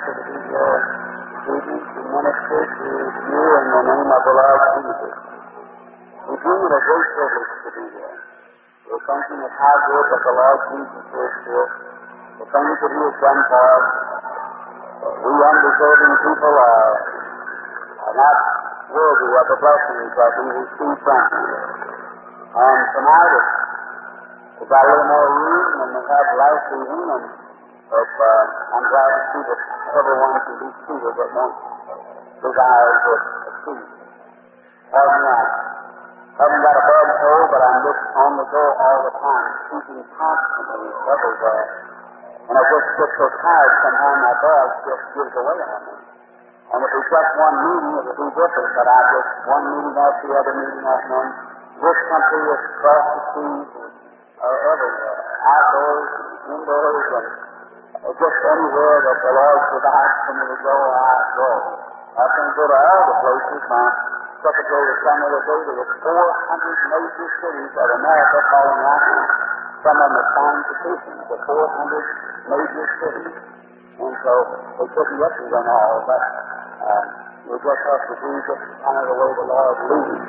to be your student and minister to you in the name of the Lord Jesus. We deem it a great privilege to be here. We're thinking of how good that the Lord Jesus is to us, the things that He has done for us. We undeserving people are not worthy of the blessings that we receive from Him. And tonight we've got a little more room than we had last evening, and I'm glad to see that everyone can be seated that wants desires of a seat. Pardon me, I haven't got a bad cold, but I'm just on the go all the time, speaking constantly everywhere. And I just get so tired sometimes my voice just gives away on me. And if it's just one meeting, it would be different, but I just one meeting after the other meeting after one. This country is across the seas, everywhere, outdoors, indoors, and just anywhere that the Lord provides for me to go, I go. I can go to all the places. My secretary was telling me the other day there were 400 major cities of America calling right now. Some of them are signed petitions for 400 major cities. And so they couldn't get to them all, but we just have to do just kind of the way the Lord leads.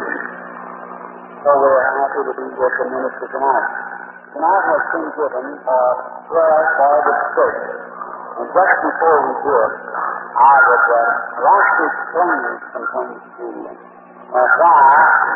So we're happy to be with the minister tonight. Tonight has been given prayer for the sick. And just before we do it, I would like to explain some things to you. Why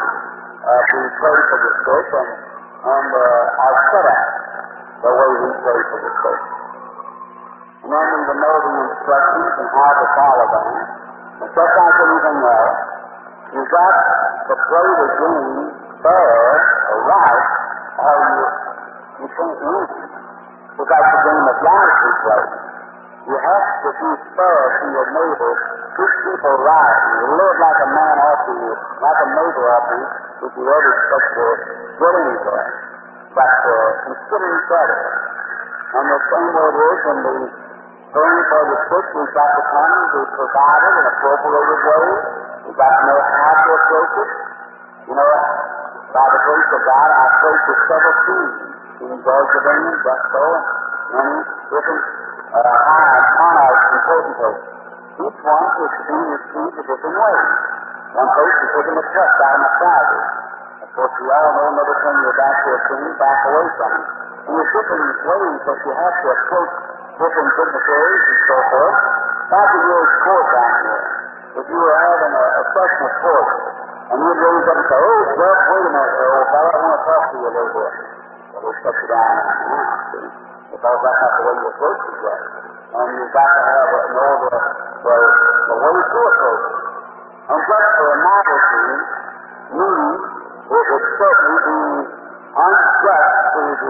we pray for the sick and our setup, the way we pray for the sick. And then we will know the instructions and how to follow them. And just like anything else, you've got to play the game fair or right, or you can't win. It's like the game of life we play. You have to be fair to your neighbor, treat people right, and live like a man ought to, like a neighbor ought to, if you ever expect to get anywhere. But consider each other. And the same way it is in the praying for the sick, we've got to come to provide it in an appropriated way. We've got to know how to approach it. You know, by the grace of God, I prayed for several teams in Georgia, just so, many different high monarchs and potentates. Each one is being received a different way. One place is taking a cut down the Friday. Of course, we all know never turn your back to a king, back away from him. And there's different ways that you have to approach different dignitaries and so forth. Back in your court down here, if you were having a session of court, and you'd raise up and say, "Oh, Jeff, wait a minute, old fellow, I want to talk to you a little bit." Well, they'll shut you down now, see? Because that's not the way you approach it yet. And you've got to have know the way to approach it. And just for a novelty, meaning it would certainly be unjust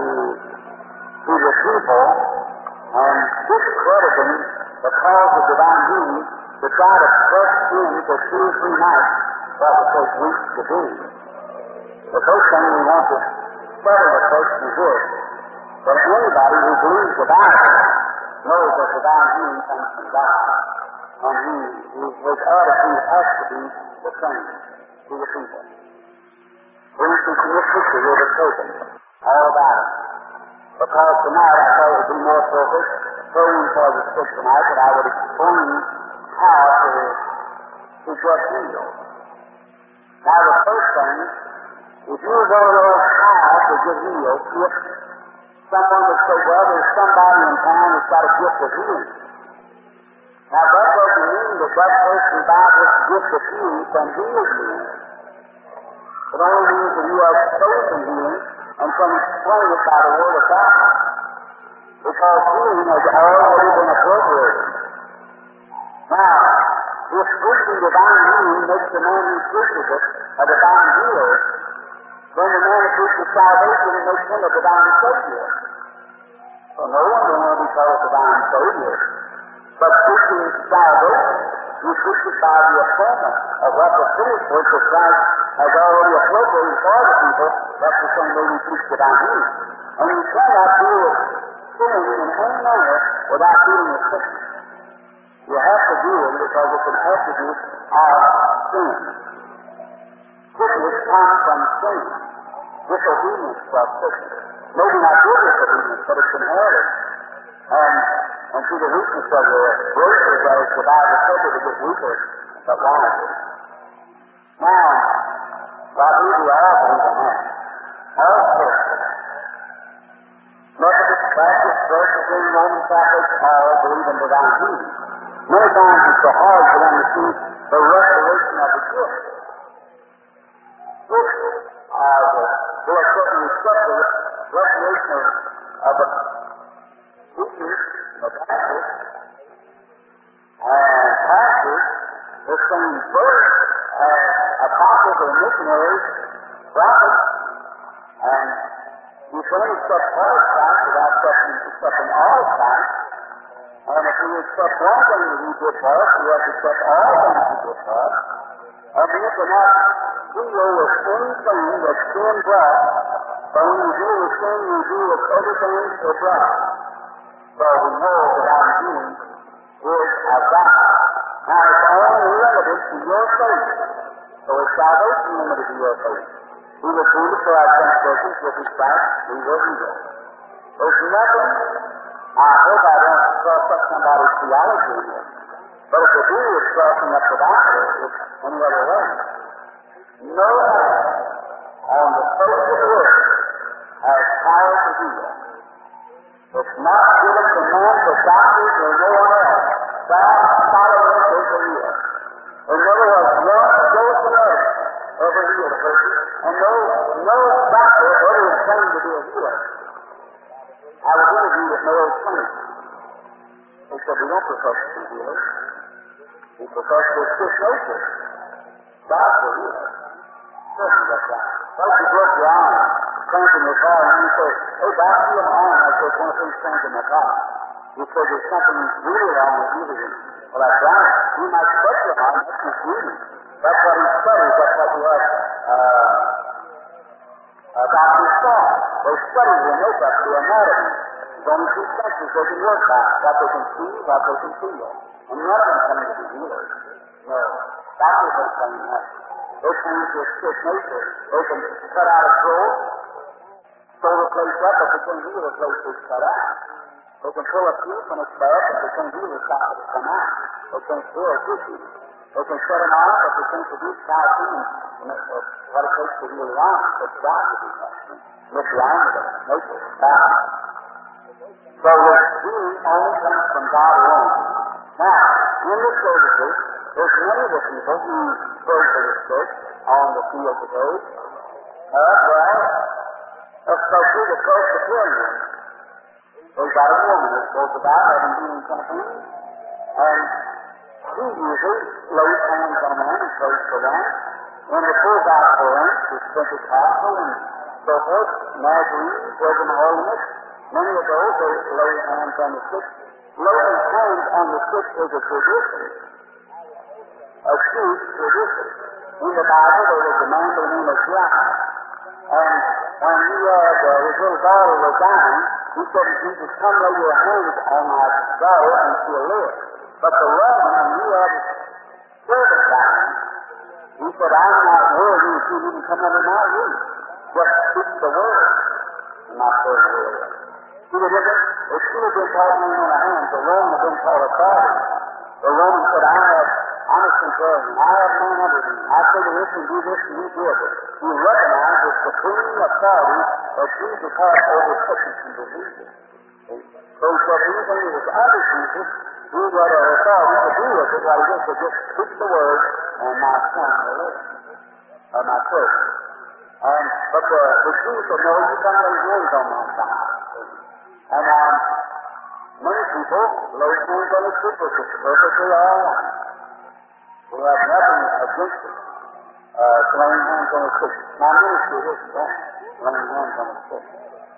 to the people and discrediting the cause of divine healing to try to press in for 2 or 3 nights what would take weeks to do. The first thing we want to settle the question is this: that anybody who believes the Bible knows that divine healing comes from God, and his attitude has to be the same to the people. For instance, in this picture here that's taken, all about it. Because tonight I thought it would be more appropriate, praying for the sick tonight, that I would explain how to get healed. Now the first thing, if you don't know how to get healed, if someone would say, "Well, there's somebody in town that's got a gift of healing." Now that doesn't mean that person by this gift of healing can heal you. It only means that you have chosen healing and can explain it by the Word of God. Because healing has already been appropriated. Now, if preaching divine healing makes the man who preaches it a divine healer, then the man who preaches salvation, it makes him a divine Savior. So no one will want to be called a divine Savior. But preaching salvation, you preach it by the atonement of what the finished work of Christ has already appropriated for the people. That's the same way we preach divine healing. And you cannot deal with sin in any manner without dealing with sickness. You have to deal with it because it's an attribute of sin. Sickness comes from sin. Disobedience of sickness. Maybe not good disobedience, but it's inherited. And to see the weakness of the believers as the Bible said that they get weaker but wiser. Now, God, we do all believe in that. All Christians. Methodist, Baptist, Presbyterian, Roman Catholic, all believe in divine healing. Many times it's so hard for them to see the restoration of the gift. Which they are certainly accept the restoration of the teachers, the pastors, and pastors, the same birth as apostles or missionaries, prophets, and you can only accept part of Christ without accepting all of Christ. And if we accept one thing that He did for us, we have to accept all things He did for us. And we cannot deal with anything that sin brought, but when you deal with sin, you deal with everything it brought. So we know that our healing is of God. Now it's only limited to your faith. So it's salvation limited to your faith. We will prove it for our transgressions with His stripes, we will heal. There's nothing, I hope I don't cross up somebody's theology in this, but if they do, it's crossing up the Bible, it's any other way. No man on the face of the earth has power to heal. It's not given to man, to doctors, or no one else. God following is the healer. There never was one dose of earth ever healed a person, and no doctor ever was trained to be a healer. I was interviewed at Mayo Clinic. They said, we don't profess to be healers. We profess to sick nature. God's a healer. Certainly that's right. What if you broke your arm, cranking your car, and you say, hey, God, I feel my arm like there's one of these cranking my car. You say there's something really wrong with you. Well, that's right. You might break your arm, that's just beauty. That's what he studies. That's what we have doctors saw. They study the makeup, the anatomy. There's only two senses they can work by, what they can see, what they can feel. And none of them come to be healers. No. Doctors don't claim that. They claim to sick nature. They can cut out a throat, sew the place up, but they can't heal the place that's cut out. They can pull a tooth when it's bad, but they can't heal the side that's come out. They can't fill tissue. They can shut them off, but they can't produce calcium and what it takes to heal the arm. It's got to be that. Lift the arm with it. Nature is power. So the healing only comes from God alone. Now, in the services, there's many of the people who pray for the sick on the field today. Well, especially the Presbyterians. They've got a woman that goes about having healing campaigns, and she usually lays hands on them and prays for them. When the full gospel ranks, it's Pentecostal and so forth, Nazarene, Pilgrim of Holiness, many of those, they lay hands on the sick. Laying hands on the sick is a tradition, a true tradition. In the Bible, there was a man by the name of John, and when he had his little daughter was dying, he said to Jesus, come lay your hands on my daughter and she'll live. But the Roman, when he had his servant dying, he said, I'm not worthy if you didn't come under my roof. Just speak the word, and my servant will live. See the difference? If she had been called laying on her hands, the Roman had been called authority. The Roman said, I'm a centurion. I have man under me. I say to this and do this, and you do it. You recognize the supreme authority that Jesus had over sickness and diseases. So he said, anything that was under Jesus, he got an authority to do with it. What he did was just speak the word, and my son will live. Or my servant. But the Jews said, no, you can't lay hands on my child. And many people lay hands on the sick, which is perfectly all right. We have nothing against it. Laying hands on the sick. My ministry isn't that. Laying hands on the sick.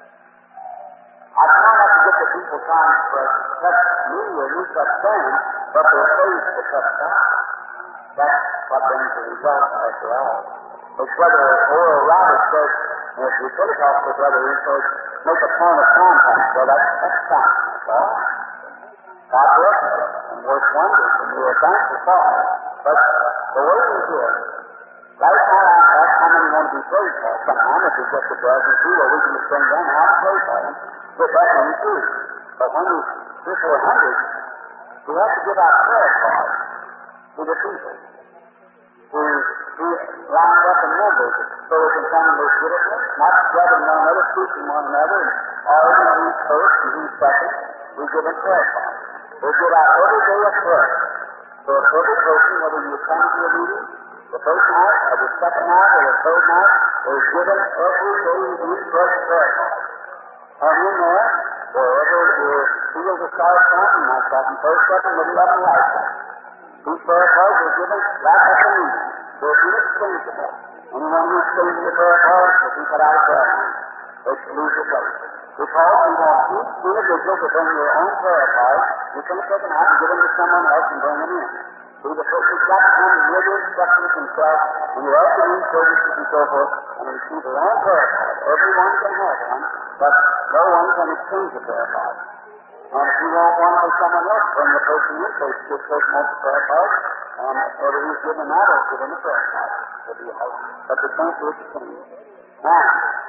I try not to get the people trying to touch me or you touch them, but their faith to touch God. That's what brings the result after all. It's whether Oral Roberts says, and if you're Pentecostal brother, he says, make a point of contact. Well, that's fine. That's all. God bless you and work wonders, and you're thankful for it. But the way we do it, right now, that's how many want to be prayed for. Sometimes if it's just a dozen or two, or we can just bring them out and pray for them, get that one too. But when we before hundreds, we have to give out prayer cards to the people who line up in numbers so they can come and look good at them, not spreading one another, teaching one another, and arguing who's first and who's second. We give them prayer cards. We give out every day a prayer. So if every person, whether you come to a meeting, the first night, or the second night, or the third night, is given every day these fresh prayer cards. And in there, wherever your field of stars come, you might start in first, second, middle, left, and right side. These prayer cards are given right at the meeting. They're inexchangeable. Anyone who exchanges a prayer card will be put out of prayer line. They should lose their place. Because we want each individual to bring their own prayer card. You can take them out and give them to someone else and bring them in. See, the person's got to come and hear the instructions himself, and you have to read services and so forth, and receive their own prayer card. Everyone can have one, but no one can exchange a prayer card. And if you want one for someone else, bring the person in, so you give person else a prayer card, and whether he's given that or give him a prayer card. But the can't do exchange. Now,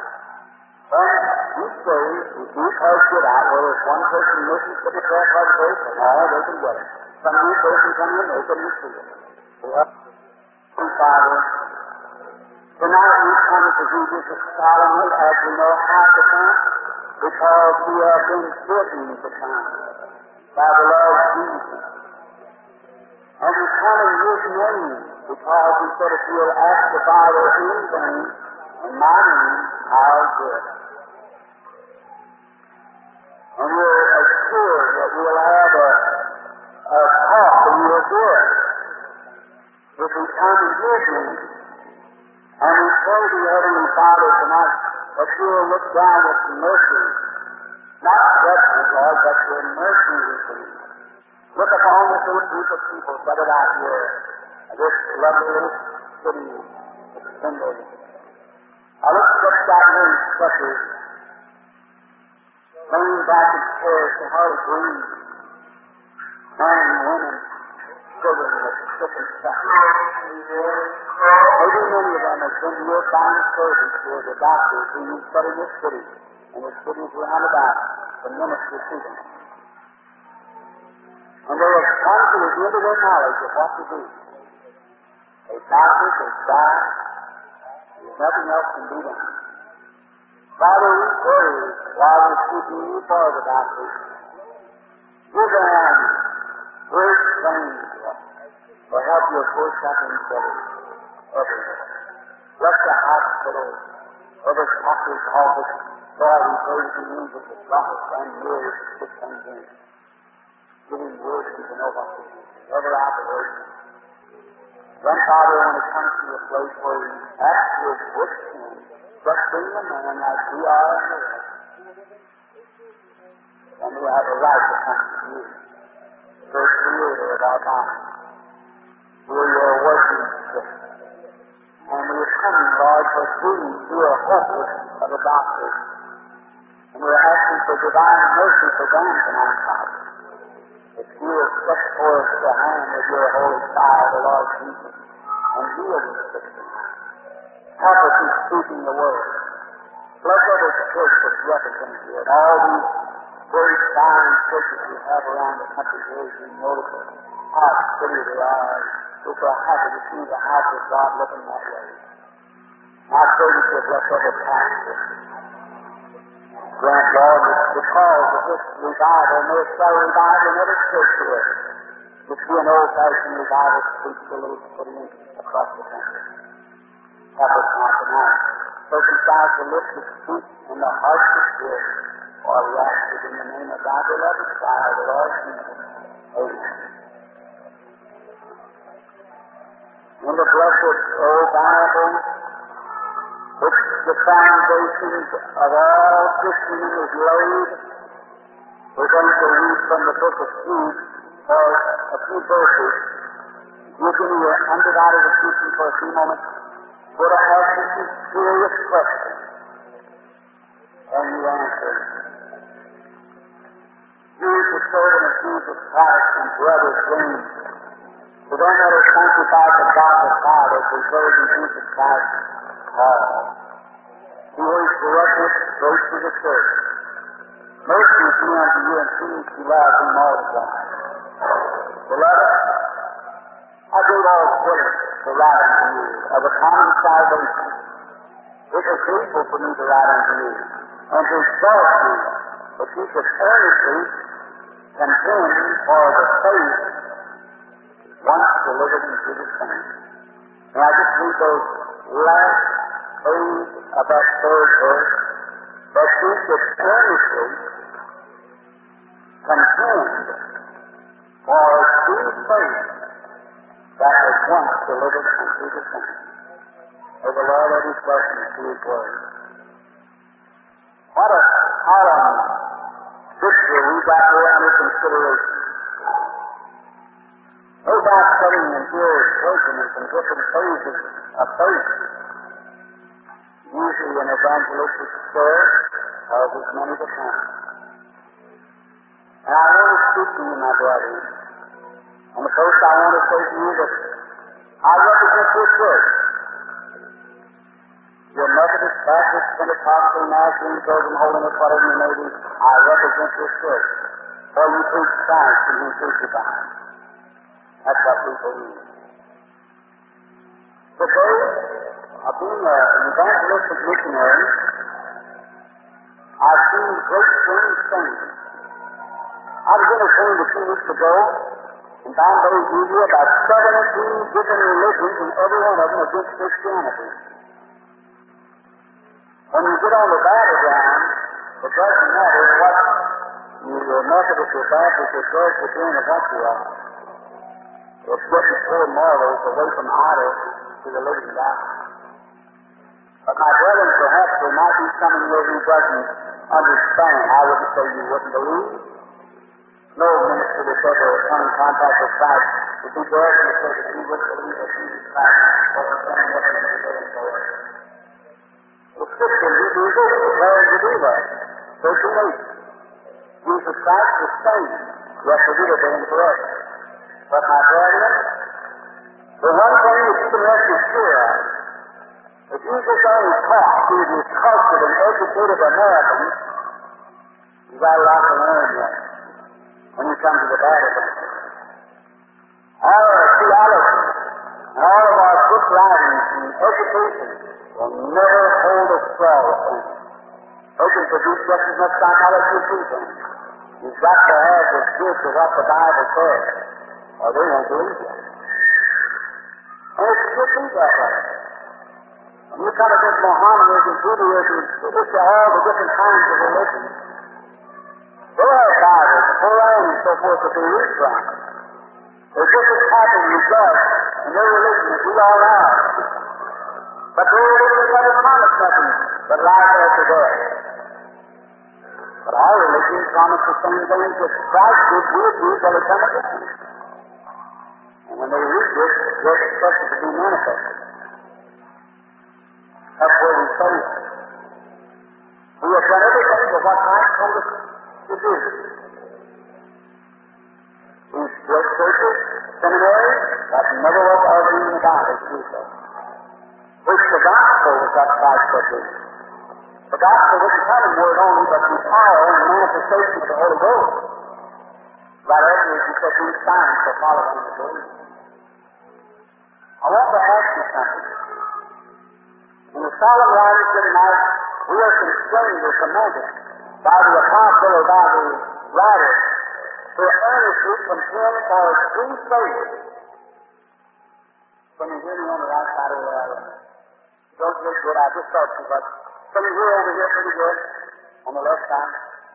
each day, these cards get out, whether it's one person listens to the prayer card today, and all they can get it. Some new person come in, they can receive it. Father, tonight we come to Jesus solemnly as we know how to come, because we have been bidden to come by the Lord Jesus. And we come in His name, because He said, if you'll ask the Father anything in my name, I'll do it. And we're assured that we'll have a talk and we'll do it. If we come in His name, and we pray to the Heavenly Father tonight that you'll look down with mercy, not judgment, Lord, but your mercy with me. Look upon this little group of people gathered out here, this lovely little city, this Sunday. I look stretched out here in stretchers, laying back in chairs to hard breathe, men and women, children with sick and suffering. Maybe many of them have been to your fine service here, the doctors who you set in this city, and the cities round about, to minister to them. And they have come to the end of their knowledge of what to do. They've doctors, they've died, and nothing else can be done. Father, we pray while we're seeking you for the doctors, give them great things to help your poor suffering brothers everywhere. Bless the hospital, every doctor's office. Lord, we pray that you use it to prophets and years to things in. Giving words to know what to do. Every operation. Then, Father, when it comes to a place where you ask your good sin, just bring the man like we are in the rest. And we have a right to come to you, the Creator of our body. We're your working system. And we are coming, Lord, for these who are hopeless of the doctors. And we're asking for divine mercy for them tonight, Father. If you will stretch forth the hand of your holy child, the Lord Jesus, and heal this sick tonight. Help us in speaking the word. Bless every church that's represented here, and all these great fine churches we have around the country here, as you notice how pretty they are. We're so happy to see the house of God looking that way. I pray that you'll bless every pastor. Grant, Lord, that because of this revival, may it start a revival in every church here. This be an old-fashioned revival to preach the little city across the country. Help us now tonight. Circumcise the lips of speech and the heart of spirit. For we ask it in the name of thy beloved Child, the Lord Jesus. Amen. In the blessed old Bible, which the foundations of all Christendom is laid, we're going to read from the book of Jude for a few verses. You give me your undivided attention for a few moments. We're to ask you some serious questions, and you answer. Jude, the servant of Jesus Christ, and brother James, to them that are sanctified by God the Father, preserved in Jesus Christ, Paul, who is directed straight to the church. Mercy be unto you and choose to love Him all the time. Beloved, I gave all grace to write unto you of a common salvation. It was needful for me to write unto you, and to exhort you that you should earnestly contend for the faith once delivered into the saints. Now I just read those last page of that third verse, that you should earnestly contend for the faith that was once delivered unto the saints. May the Lord add His blessings to His word. What a column scripture we got here under consideration. No doubt studying and here taken in some different phases of faith. Usually an evangelistic prayer causes many to come. And I want to speak to you, my brothers. And the first I want to say to you that I represent this church. Your Methodist, Baptist, Pentecostal, Nazarene, Pilgrim, Holiness, whatever you may be, I represent this church. For you preach Christ and Him crucified. That's what we believe. Today, being an evangelistic missionary, I've seen great strange things. I was entertained a few weeks ago in Bombay, India, about 17 different religions, and every one of them against Christianity. When you get on the battleground, it doesn't matter what you're Methodist or Baptist or Presbyterian or what you are. It's getting poor morals away from idols to the living God. But my brethren, perhaps there might be someone here who doesn't understand. I wouldn't say you wouldn't believe. No minister that's ever come in contact with Christ would be there to say that he wouldn't believe that Jesus Christ was the Son of God and the for it. The Scripture in Hebrews declares to do that. 13:8. Jesus Christ is saved, yesterday, today, and forever. But my brethren, the one thing that you can rest assured of, if Jesus only taught to these cultured and educated Americans, you've got a lot to learn yet when you come to the battleground. All our theology and all of our book writings and education will never hold a straw with them. They can produce just as much psychology as you can. You've got to have the gift of what the Bible says, or they won't believe you. And it should be that way. When you come against Mohammedanism, Judaism, you look at all the different kinds of religions. They have Bibles, the Quran, and so forth that they read from. They're just as happy with God and their religion as we all are. But their religion never promised nothing but life after death. But our religion promised the same things that Christ did to you till He come again. And when they read this, they're expected to be manifested. That's where we fail. We have done everything but what Christ told us to do. These great churches, seminaries, that never was ordained in the Bible to do so. Which the gospel was what Christ said to do. The gospel didn't come in word only, but in power and manifestation of the Holy Ghost. Right after He said these signs shall follow them to believe. I want to ask you something. In the solemn writings tonight, we are constrained or commanded by the apostle or by the writer to earnestly contend for true faith. Can you hear me on the right side of the line? Don't look good. I just thought you, but can you hear over here pretty good on the left side?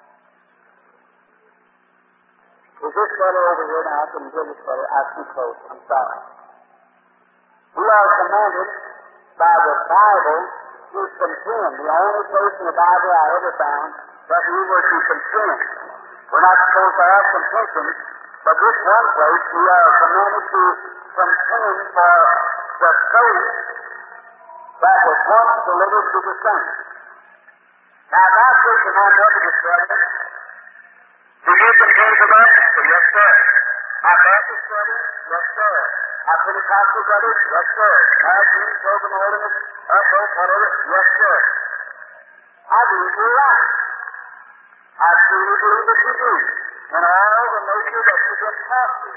Is this fellow over here now? I can hear this fellow. I'm too close. I'm sorry. We are commanded by the Bible to contend. The only place in the Bible I ever found that we were to contend. We're not supposed to have contention, but this one place we are commanded to contend for the faith that was once delivered to the saints. Now, if I say to my Methodist brethren, do you contend for that? Yes, sir. My Baptist brethren? Yes, sir. Our Pentecostal brothers? Yes, sir. Nazarene, Pilgrim, Holiness, both, whatever? Yes, sir. I believe you're right. I truly believe that you do. in all the measure that you've been taught to.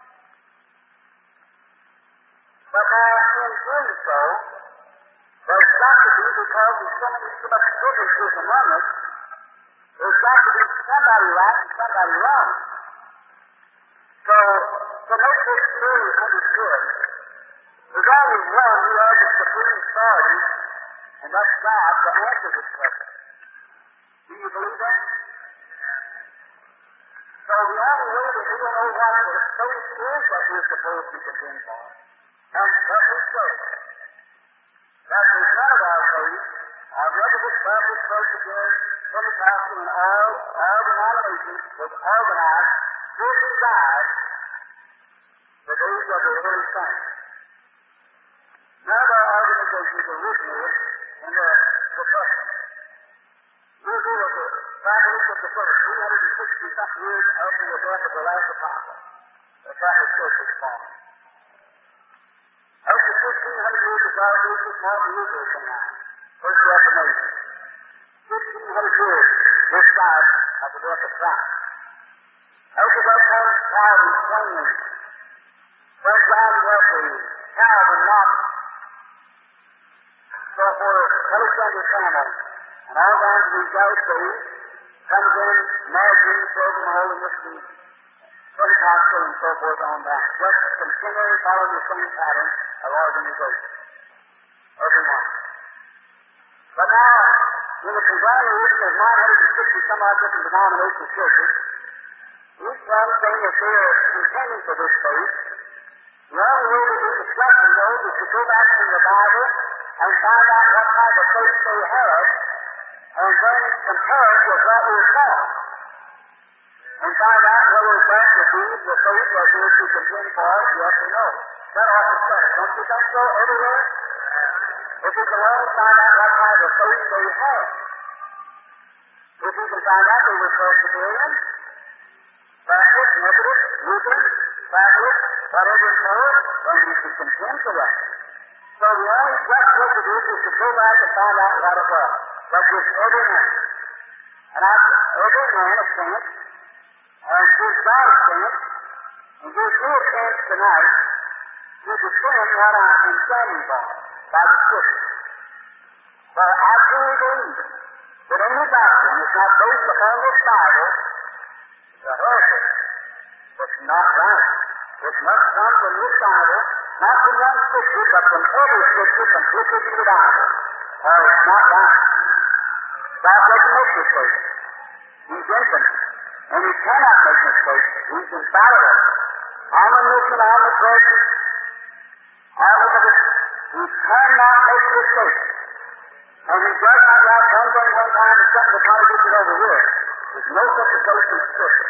But now, in doing so, there's got to be, because there's so much differences among us, there's got to be somebody right and somebody wrong. So, to make this clearly understood, there's only one who has the supreme authority, and that's God, to answer this question. Do you believe that? So the only way that we don't know what the faith is that we're supposed to contend for, and what we say, that is none of our faith, our Methodist, Baptist, Presbyterian, Pentecostal, and all denominations was organized to decide the days of the early saints. None of our organizations originated in the Testament. Usually was the Catholic of the first 360-something years after the death of the last apostle. The Catholic Church was formed. After 1,500 years of our Jesus, Martin Luther came out. First Reformation. 1,500 years this side of the death of Christ. After that comes Calvin, Zwingli, Frank John Wesley, Calvin, Knox, so forth, Alexander Campbell, and all down to these guys days, comes in Nazarene, Pilgrim Holiness, and Pentecostal, and so forth on down. Just continually following the same pattern of organization. Every one. But now, in the conglomeration of 960 some odd different denominational churches, each one saying that they are contending for this faith, the only way to do discussion, though, is to go back in the Bible and find out what type of faith they have, and then compare it with what we're taught, and find out whether that would be the faith that we're to contend for, yes or no. That ought to say, don't you think so everywhere? If we can only find out what type of faith they have. If we can find out they were Presbyterian, Baptist, Methodist, Lutheran, Catholic, whatever it's called, then we can contend for that. So the only just way to do is to go back and find out what it was. That gives every man. And every man a chance, and gives God a chance, and gives you a chance tonight to discern what I am standing for by the Scripture. For I truly believe that any doctrine is not based upon this Bible is a heresy. It's not right. It must come from this Bible, not from one Scripture, but from every Scripture completely to the Bible. Or it's not right. God doesn't make mistakes. He's infinite. And He cannot make mistakes. He's infallible. Omniscient, omnipresent, omnipotent. He cannot make mistakes. And He does not write one thing one time and something to contradict it over here. There's no such a place in Scripture.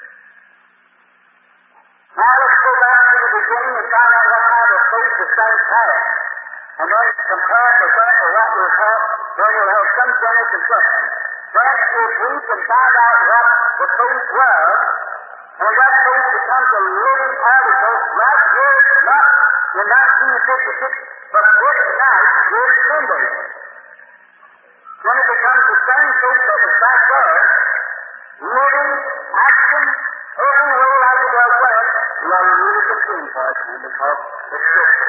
Now let's go back to the beginning and find out what kind of faith the saints had. And then compare it with that or what we're taught, then we'll have some general conception. Then if we can find out what the faith was, and that faith becomes a living article right here, not in 1956, but this night, this Sunday. When it becomes the same faith that was back there, living, action, every way like it was then, we are really concerned for it, and because the Scripture.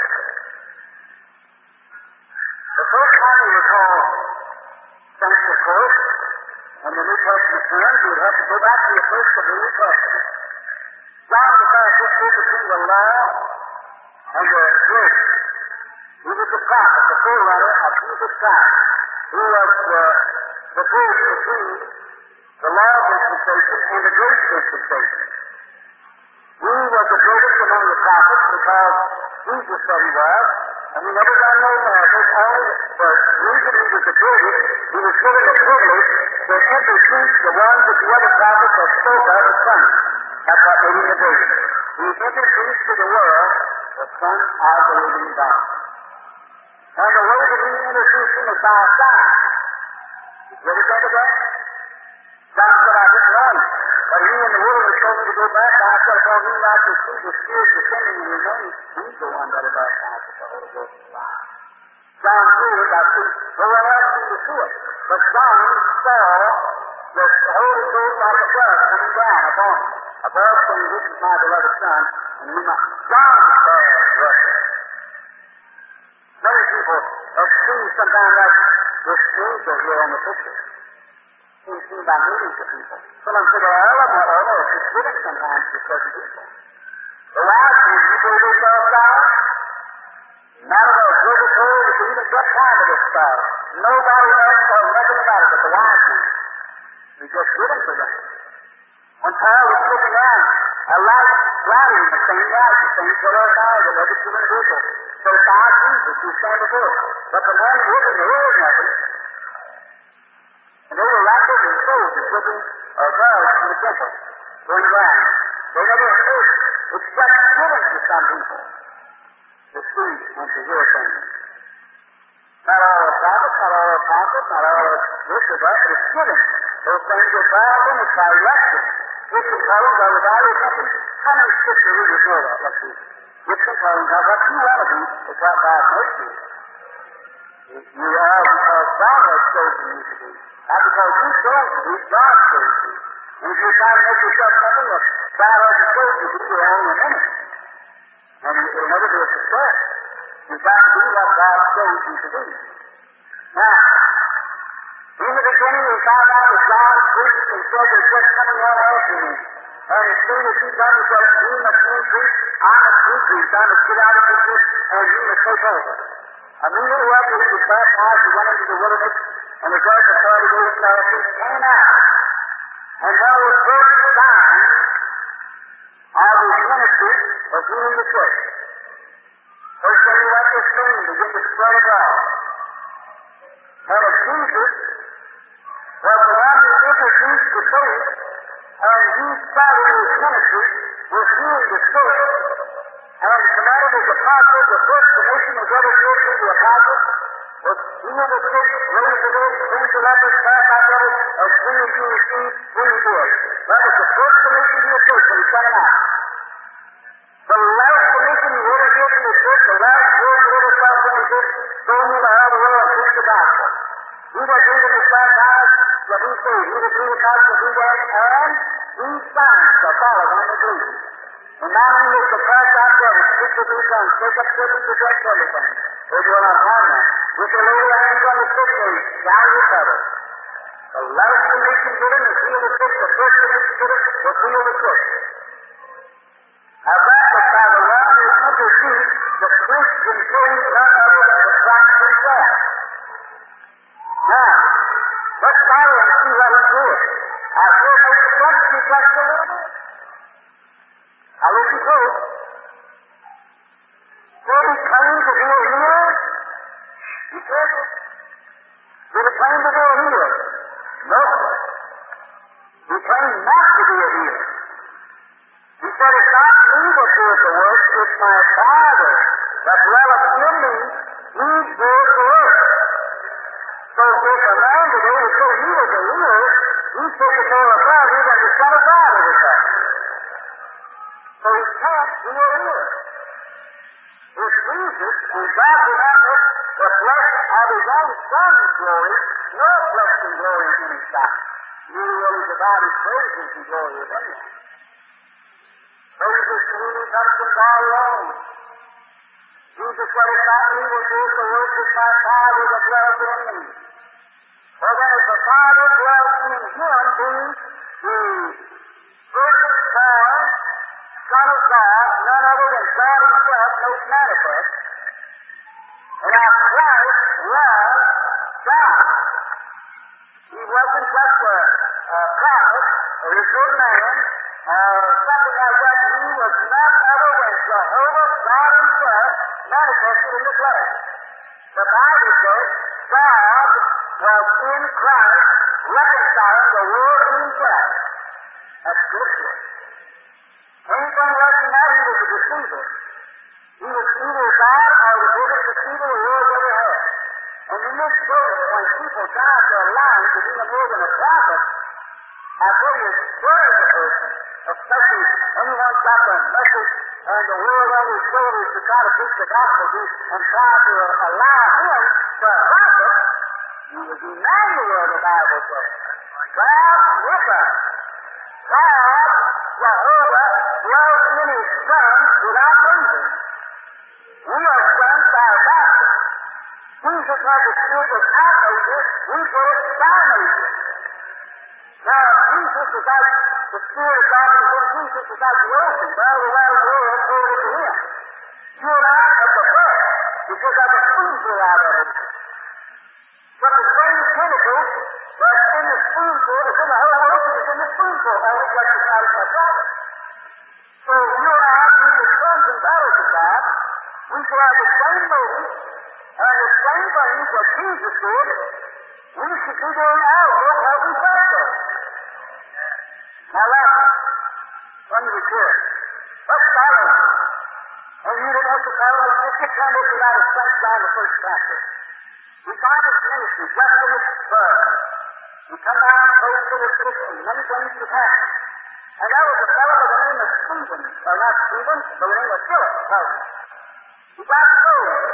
The first time we were called saints, of course, when the New Testament terms, we would have to go back to the first of the New Testament. John the Baptist stood between the law and the grace. He was the prophet, the forerunner of Jesus Christ. He was the bridge between the law dispensation and the grace dispensation. He was the greatest among the prophets because Jesus said he was, and he never done no miracles. Only the reason he was the greatest, he was given the privilege to introduce the ones that the other prophets had spoke of as sons. That's what made him the greatest. He introduced to the world the Son of the living God. And the way that he introduced him is by a sign. You ever think of that? John said, I didn't know him. But he in the wilderness told me to go back, and I said, upon whom I could see the Spirit descending in his name, he's the one that is baptized with the Holy Ghost and fire. John knew it, I see. No one else seemed to see it. But John saw the Holy Ghost like a dove coming down upon him. Above saying, this is my beloved Son, and whom John bears record. Many people have seen sometimes like this angel here on the picture. Being seen by millions of people. Some of them say, well, it's given sometimes to certain people. The last one, you go to the star, not at all observatory to even get time of this star. Nobody else knows nothing about it but the wise man. We just given to them. When Paul was looking down, a light flattering the same light, the same pillar of fire that led to the individual. So God Jesus, who stand before us. But the man with him, there was nothing. And they were right there in soldiers looking guards in the temple, going down. They never heard it. It's just given to some people to see and to hear things. Not all are prophets, not all are apostles, not all are this or that, but it's given. Those things are bound in the direction. Gibson callings are without repentance. How many scripture readers know that? Let's see. Gibson callings are what you want to be, is what God makes you. You are because God has chosen you to be. Not because you chose to be, God chose you. And if you try to make yourself something that God hasn't chosen you to be, you're only a minute. And you'll never be a success. You've got to be what God chose you to be. Now, in the beginning, we found out that God preached and said there's just coming one after me. And as soon as he done, he said, he must increase, I must decrease, I must get out of this, and he must take over. Immediately after he was baptized, he went into the wilderness, and was there for 40 days and fellowship, came out. And one of the first signs of his ministry was healing the sick. First thing he went to Spain to get the spread abroad. And as Jesus was the one who introduced the faith, and he started his ministry with healing the sick, and commanded his apostles, the first commission was ever given to the apostles, was heal the sick, raise the dead, cleanse the lepers, cast out devils, as soon as you receive, when you do it. That was the first commission to the church when he sent them out. The last commission he ever gave to the church, the last word he ever said to the church, told him to have the world and preach the gospel. He was into the baptized, that he said, he was through the gospel, he went, and these signs shall follow them that believe. And now he was to cast out devils, speak to these tongues, take up children to death, everything. They will not harm them. With their lay hands on the sick, they shall recover. The last commission given is heal the sick. The first commission given was heal the sick. Now that was by the one who intercedes the Christian faith none other than the Christ himself. Now, let's follow and see what he did. I feel like trust you just a little bit. I'll let you go. Did he claim to be a healer? He did. Did he claim to be a healer? No. He claimed not to be a healer. He said, it's not me that doeth the work, it's my Father that dwelleth in me, he doeth the work. So if a man today would say he was a healer, he's taking more authority than the Son of God ever does. So he can't be a healer. It's Jesus, and God did not put the flesh of his own Son's glory, no flesh and glory in his sight. He really divide his praises and glory with anyone. Praises to whom he comes from God alone. Jesus said, it's not me that doeth the work, it's my Father that dwelleth in me. For then as the Father dwells in him, being the firstborn Son of God, none other than God himself made manifest. And our Christ was God. He wasn't just a prophet or a good man or something like that. He was none other than Jehovah God himself manifested in the flesh. The Bible says God was in Christ reconciling the world to himself. That's Scripture. Anything less than that, he was a deceiver. He was either God or the biggest deceiver the world ever had. And in this day, when people die for lying to be more than a prophet, I tell you, there is a person, especially anyone's got the message and the world on his shoulders to try to preach the gospel to and try to allow him to a prophet, he was Emmanuel, the Bible says. God with us. God, Jehovah, dwells in His Son without reason. We are sons by adoption. Jesus has the Spirit without nature. We get it by nature. Now, Jesus is like the Spirit of God is in Jesus is like the ocean. All the way the world over to Him. You and I have the birth because of the spoonful out of it. But the same chemical that's in the spoonful is in the whole ocean is in the spoonful. All the collected out of my body. So you and I, being the sons and daughters of God, we shall have the same motive and the same things that Jesus did. We should be doing our work as we first did. Now listen, let me be clear. Let's follow him. And you didn't have to follow us. Just get turned over out of St. John, the first chapter. We find his ministry just in his birth. We come down and pray for the Christian. Many things to happen. And there was a fellow by the name of Stephen, or not Stephen, by the name of Philip. He got saved.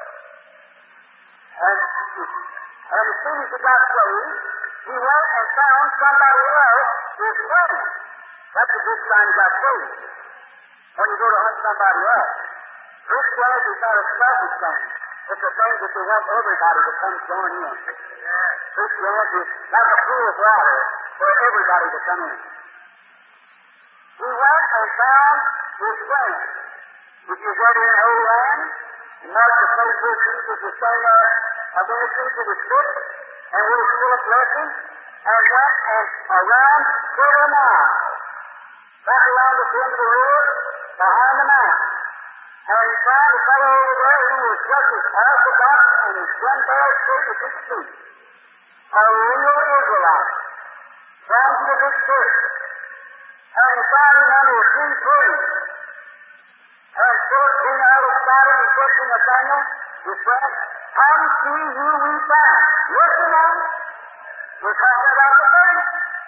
And as soon as he got saved, he went and found somebody else, his friend. That's a good sign he got saved. When you go to hunt somebody else. Christianity is not a selfish thing. It's a thing that they want everybody to come join in. Christianity is like a pool of water for everybody to come in. He went and found his friend. If you go to your Holy Land, and mark the place where Jesus was saying a ministry to the sick, and where he full of blessings, and went and around 30 miles, back around the end of the road, behind the mountain. And he found a fellow over there who was just as orthodox and as gun-barrel straight as he could be. A real Israelite. Down to the big church. And he found him under a tree tree. And Philip being out of sight, he said to Nathanael, his friend, come see who we found. Listen now. We're talking about the faith.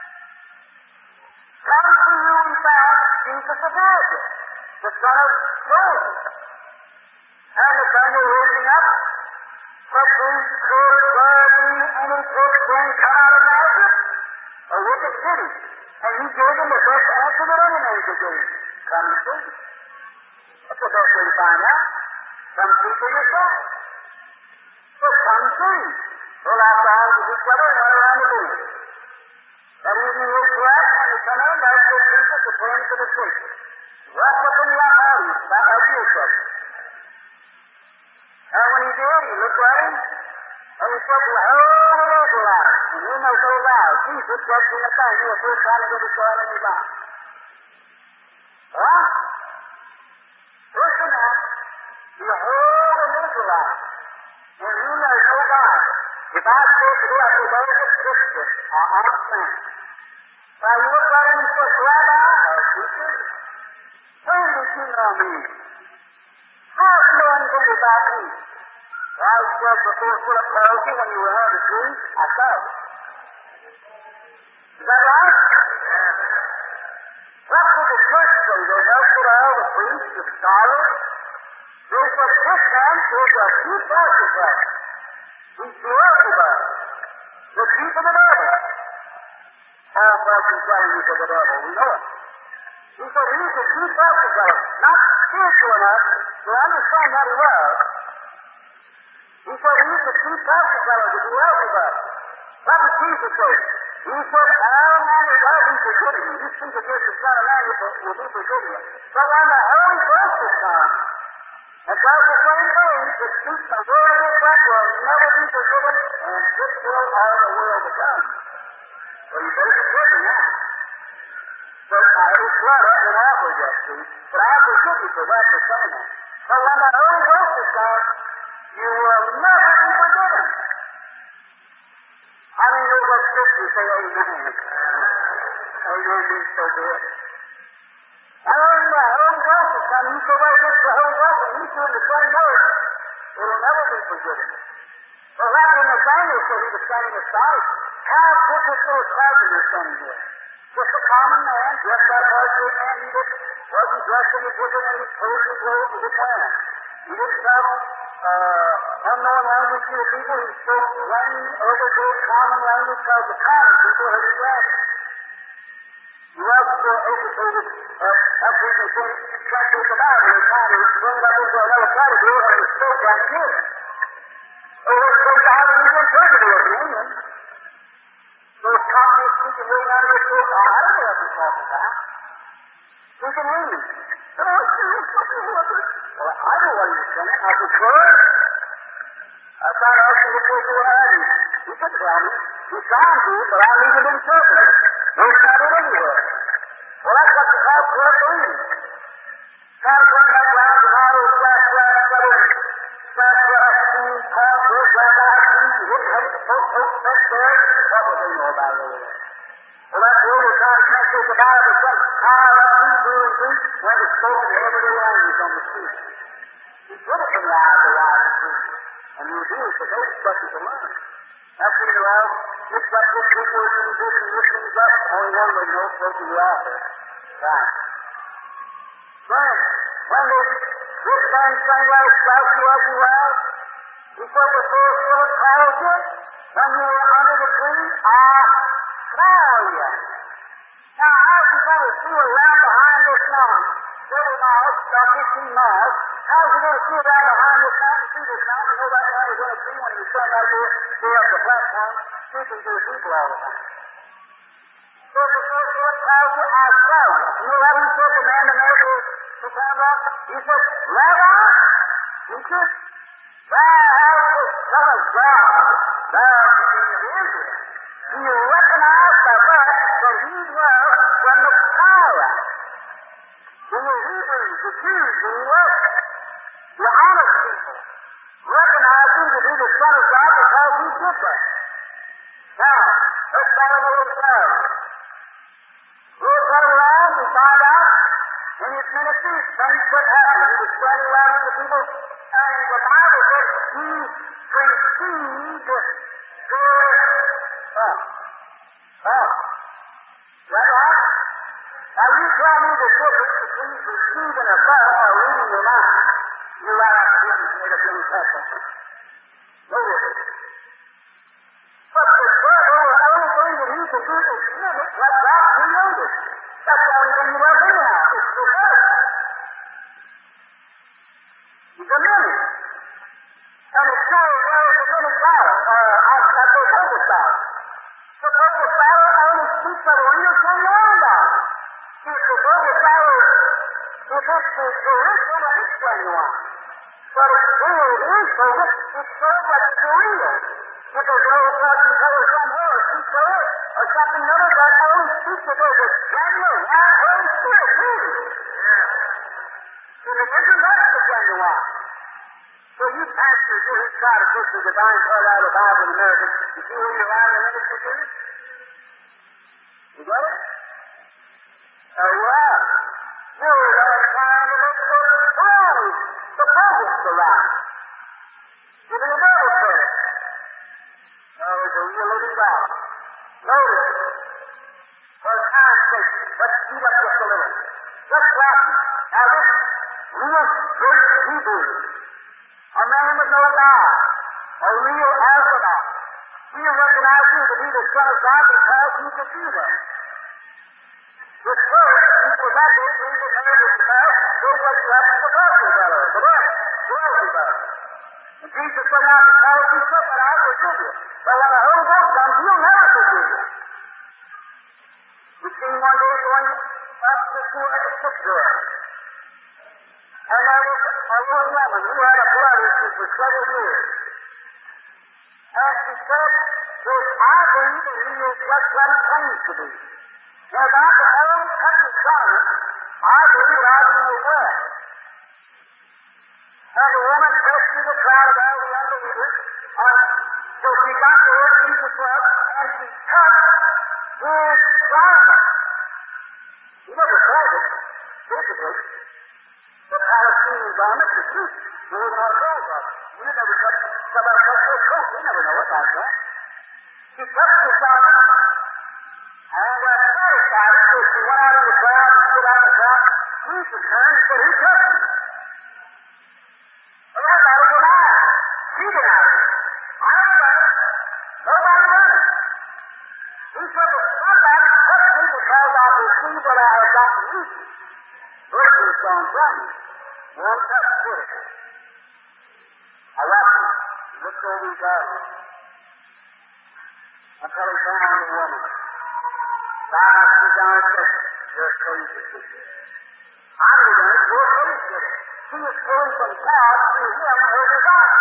Come see who we found, Jesus of Nazareth, the son of Joseph. And Nathanael raising up, but could there be any good thing come out of Nazareth? A wicked city. And he gave him the best answer that any man could give. Come and see. That's the best way to find out. Come see for yourself. So come see. We'll have arms with each other and run around the room. That evening he slept, and he come in, there stood Jesus to pray him to the sick. Right up in the audience, that like you said. And when he did, he looked at him, and he said, behold, an Israelite. And he knows so loud. Jesus said to Nathanael, the first time he ever saw him in his life. Huh? Listen now. Behold, an Israelite. And he knows so God. If I said to you, I said, there's a Christian, or honest man. Now you look at him and said, Rabbi, or teacher, whom did you know me? How do you know anything about me? Well, I said before Philip told you when you were under the tree, I saw you. Is that right? What did the church say? They know for all the priests, the scholars. They said, this man is a chief Beelzebub. He's Beelzebub, the chief of the devil. All persons saying he's of the devil, we know it. He said he's the chief Beelzebub, not spiritual enough to understand what he was. He said he's the chief Beelzebub, the Beelzebub. What did Jesus say? He said, all man is ugly to good you. You speak against the Son of Man, will be forgiven you. But when the Holy Ghost is come, and does the same thing, to speak the word of his breath will never be forgiven, and this will all the world to come. Well, you better be forgiven now. So I had his blood up and offered yet, see. But I forgive you for that, for saying that. But when the Holy Ghost is come, you will never be forgiven. I mean, know what scripture say, amen. Amen means so good. And when the Holy Ghost is come, you go back against the Holy Ghost, and he's doing the same work, it will never be forgiven. Well, like when Nathanael said he was standing aside, how could this little carpenter standing here? Just a common man, dressed like a good man, he wasn't dressed in his wicked and his coat and clothes he was wearing. He didn't travel unknown language to the people. He spoke one everyday common language of the common people who he read. He was so educated that we can translate the Bible and try to bring it up into another category and he spoke like this. So it's so God he interpreted it in him. So it's copy speaking way down here to I don't know what he's talking about. He can read it. Well, I know what he's saying. I could sure. I tried to ask him to take away and he couldn't tell me. He's trying to, but I need to interpret it. There's not it anywhere. Well, that's what you call poor believing. Try to bring that round to all those flat, what would they know about it over there? Well, that's the only time you can't take the Bible from higher up Hebrew and Greek when it's spoken in everyday language on the street. You put it in the eyes of wise and free. And you do it for those questions to learn. That's when you're all mixed up with this word and this and this and that. Only one way to know close to the author. Right. Then, when this man sang like spouse you as you was, he said before Philip called you, when you were under the tree, I saw you. Now, how's he going to see around behind this mountain? 30 miles, about 15 miles. How's he going to see around behind this mountain, see this mountain, know that's how he's going to see when he's standing out there up the platform, speaking to the people all the time? So before Philip calls you, I saw you. You know what he said to the man to make to stand up? He said, Rabbi, he said, thou hast the Son of God, thou art the King of Israel. Do you recognize by that he was from the Torah? The Hebrews, the Jews, the West, the honest people, recognize him to be the Son of God because he did that. Now, let's follow the little story. We'll turn around and find out in his ministry, things would happen. He was spreading around to the people, and the Bible says he received their is that right? Now you tell me the difference between receiving a thought or reading your mind. You right out the difference made up in the Testament. No difference. But the only thing that he can do is mimic what God created. That's the only thing you ever do now. It's the word. He's a mimic. And it's sure there's a mimic battle. That's the purpose battle. The purpose battle only speaks of a real thing on God. See, the purpose battle, if it's the original, it's genuine. But it's real, it is purpose, it shows that it's real. If there's no person color somewhere or speak to it, or something other that only speaks to there's a genuine, right, Holy Spirit, too. And it isn't that the genuine. So you pastors who try to push the divine part out of the Bible in America, you see where you're at in ministry to? You get it? Well, you're trying to make the promise, the promise to right. Giving a double credit. Oh, it's a real living God. Notice it. For time's sake, let's speed up just a little. Let's watch it. Now this real great Hebrew, a man with no God, a real Orthodox. We recognize him to be the Son of God because he could do that. The church, people that day, believe in marriage because they went up to the wealthy brother, the wealthy brother. And Jesus said, now, because you took it, I'll forgive you. But when the Holy Ghost comes, he'll never forgive you. We seen one day going up to the school at the sick girl. And there was a young woman who had a blood issue for several years. And she said, well, I believe that he is what one claims to be. Now, if I can only touch his garment, I believe that I'll be made well. And the woman pressed through the crowd of all the unbelievers, so she got to where Jesus was, and she touched his garment. He never said it, physically. The Palestinian garment, the truth. You wouldn't know what it was. You never touch somebody touch your coat. You never know what like that. She touched his garment, and when satisfied, so she went out in the crowd and stood out in the crowd. Jesus turned and said, who touched me? Well, that was an eye. out of it. I ain't running. Nobody running. He said, well, somebody touched me because I perceived that I had gotten weak. Virtue's gone from me. One touch did it. I watched him. He looked over his garden until he found the woman. God, I sit down and said, you're crazy. I'm the one who's crazy. She was going from God to him over God.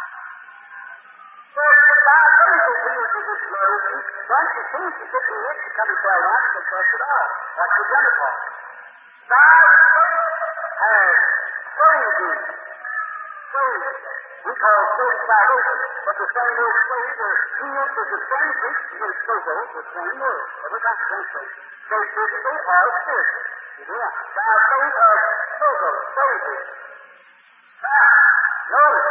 So if God brings it to you to this glory, then she seems to get the rich to come and tell us to confess it all. That's the Jennifer. God has saved you. Saved you. We call saved salvation, but the same word saved or healed is the same thing as sozo, the same word. Every time translate. Saved physically or spiritually. Yeah. God saved us sozo, saved you. Now, notice.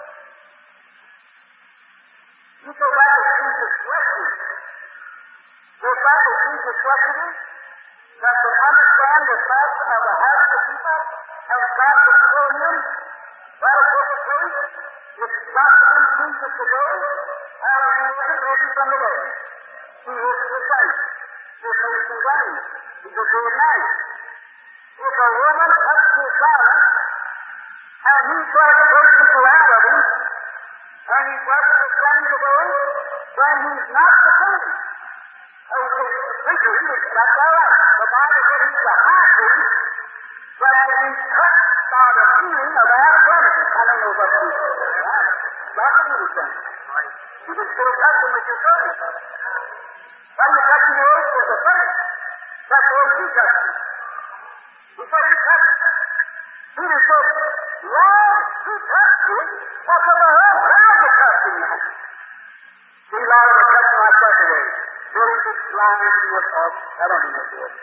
You go back to Jesus' question. Go back to Jesus' question. That to understand the fact of the heart of the people and God to show him that is what the truth. It's not in Jesus today, or he isn't ready from the way. He isn't the same. He's facing rain. He's a good man. If a woman touched his garment, and he tried to break people out of him, and he wasn't ashamed of those, then he's not the same. Oh, the preacher, that's all right. The Bible says he's the high priest, but he's touched by the feeling of our infirmity. I don't know what he said. Right? That's what he was saying. You can still touch him with your foot. When you touch your oath with the foot, that's what he touched him. He said he touched him. Peter said, Lord, he touched you. That's what the whole crowd was touching you. See, Lord, we're touching my foot away. Really big blind with us. I don't mean to do it.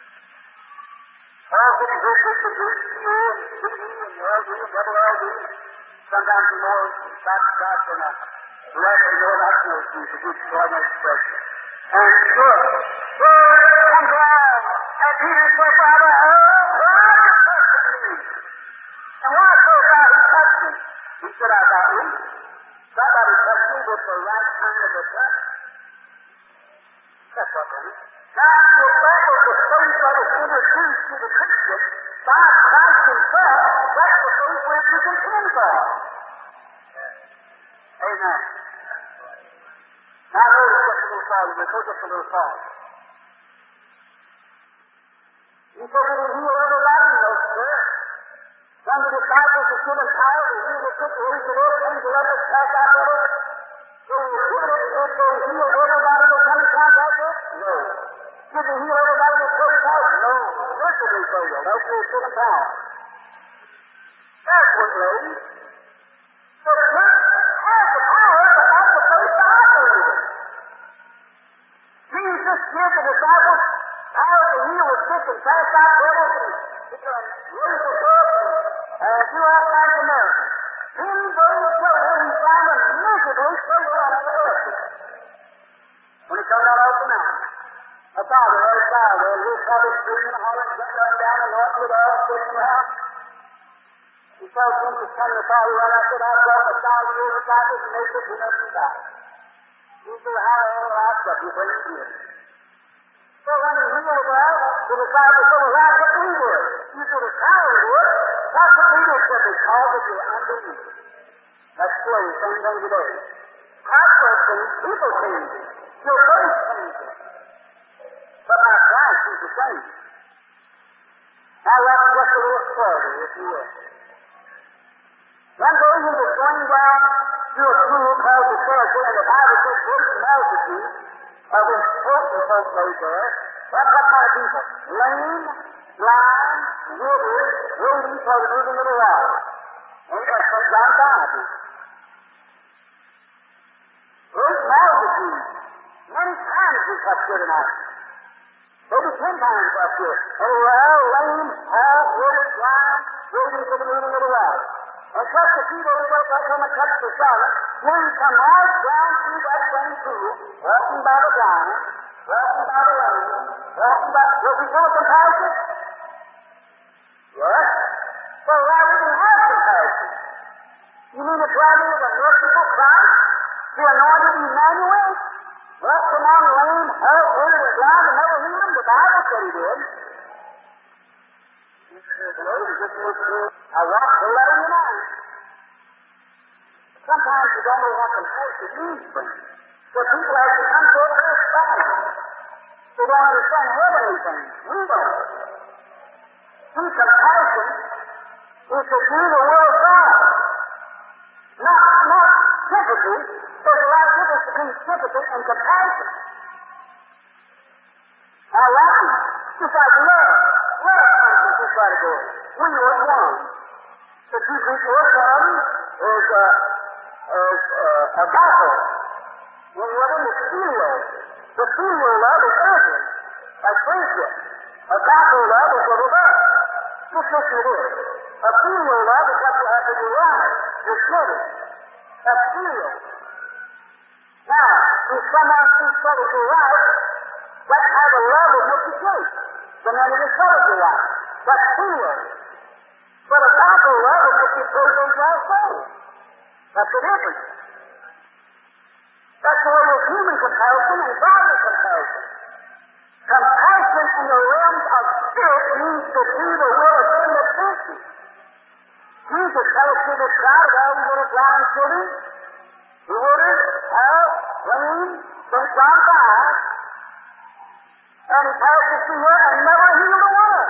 All the good to do you and do you and all do and double all do. Sometimes you know God for nothing. Let me know that knows you to do form expression. And sure, comes around, and Peter said, Father, oh, God, you touched me. And why so God he touched me? He said, I got weak. Somebody touched me with the right kind of a touch. That's what it is. Now, the example of the faith that is introduced to the Christian by Christ himself, that's the faith which you can depend on. Amen. Now, notice just a little farther. We'll go just a little farther. He said he will heal everybody, no, sir. When the disciples were given power to heal the sick, raise the dead, and to let us cast out devils, so he was given it if they heal everybody that come in contact with? No. Did he heal everybody that prays out? No. Literally failed. That's what he's given power. That's what ladies. So the church has the power, but not the faith to operate it. Jesus gave the disciples power to heal the sick and cast out devils and raise the dead and do all kinds of miracles. Then those children he found them miserably failed on the earth. When he come down off the mountain, a father had a child, and his mother screaming and hollering, jumping up and down and north with all sitting in the house. He saw Jesus come to the father, and I said, I brought my child to your disciples, and they said, he doesn't die. He said, how I'll stop you when you do it. So when he healed well, the disciples said, well, that's what we did. You did a power to it. That's what we did, said, because of your unbelief. That's the same thing today. Pastors change, people change. Your faith changes. But my Christ is the same. Now let's look a little further, if you will. One day he was going down to a pool called the Cherokee, and the Bible says great multitude of important folks laid there. What kind of people? Lame, blind, withered, waiting for the moving of the water. And that's from John 5. Great multitude. Many times we touched here tonight. Maybe 10 times up here. And we were all lame, all withered, blind, waiting for the moving of the water. And such a few days later, I come and touch the Charlotte. Here he come right down through that same pool, walking by the blind, walking by the lame, walking by... Was he full of compassion? Yes. So why would he have compassion? You mean if Jesus right here, the merciful Christ, the anointed Emmanuel, walked among lame, halt, withered, and blind, and never healed them? The Bible said he did. I watched the letter in your mind. Sometimes you don't know what compassion means for you. So people have become so irresponsible. They don't understand heavenly things. We don't. True compassion is to do the will of God. Not sympathy. There's a lot of difference between sympathy and compassion. I like you. Just like love. Love comes from two categories. When you're at one. The two Greek words for them is agape. When you're in the filial. The filial love is earthly, like friendship. Agape love is what love. Just listen to this. A filial love is what you have with your wife, your children. That's filial. Now, if someone speaks trouble to your wife, that kind of love will make you great. The man is trouble to your wife. That's filial. But agape love will make you great in God's soul. That's the difference. That's the way with human comparison and godly comparison. Compassion in the realms of spirit means to do the will of him that sent you. Jesus tells us to this crowd of all these little blind children, bewildered, hell, lame, St. John 5, and he tells us to here and never healed a one.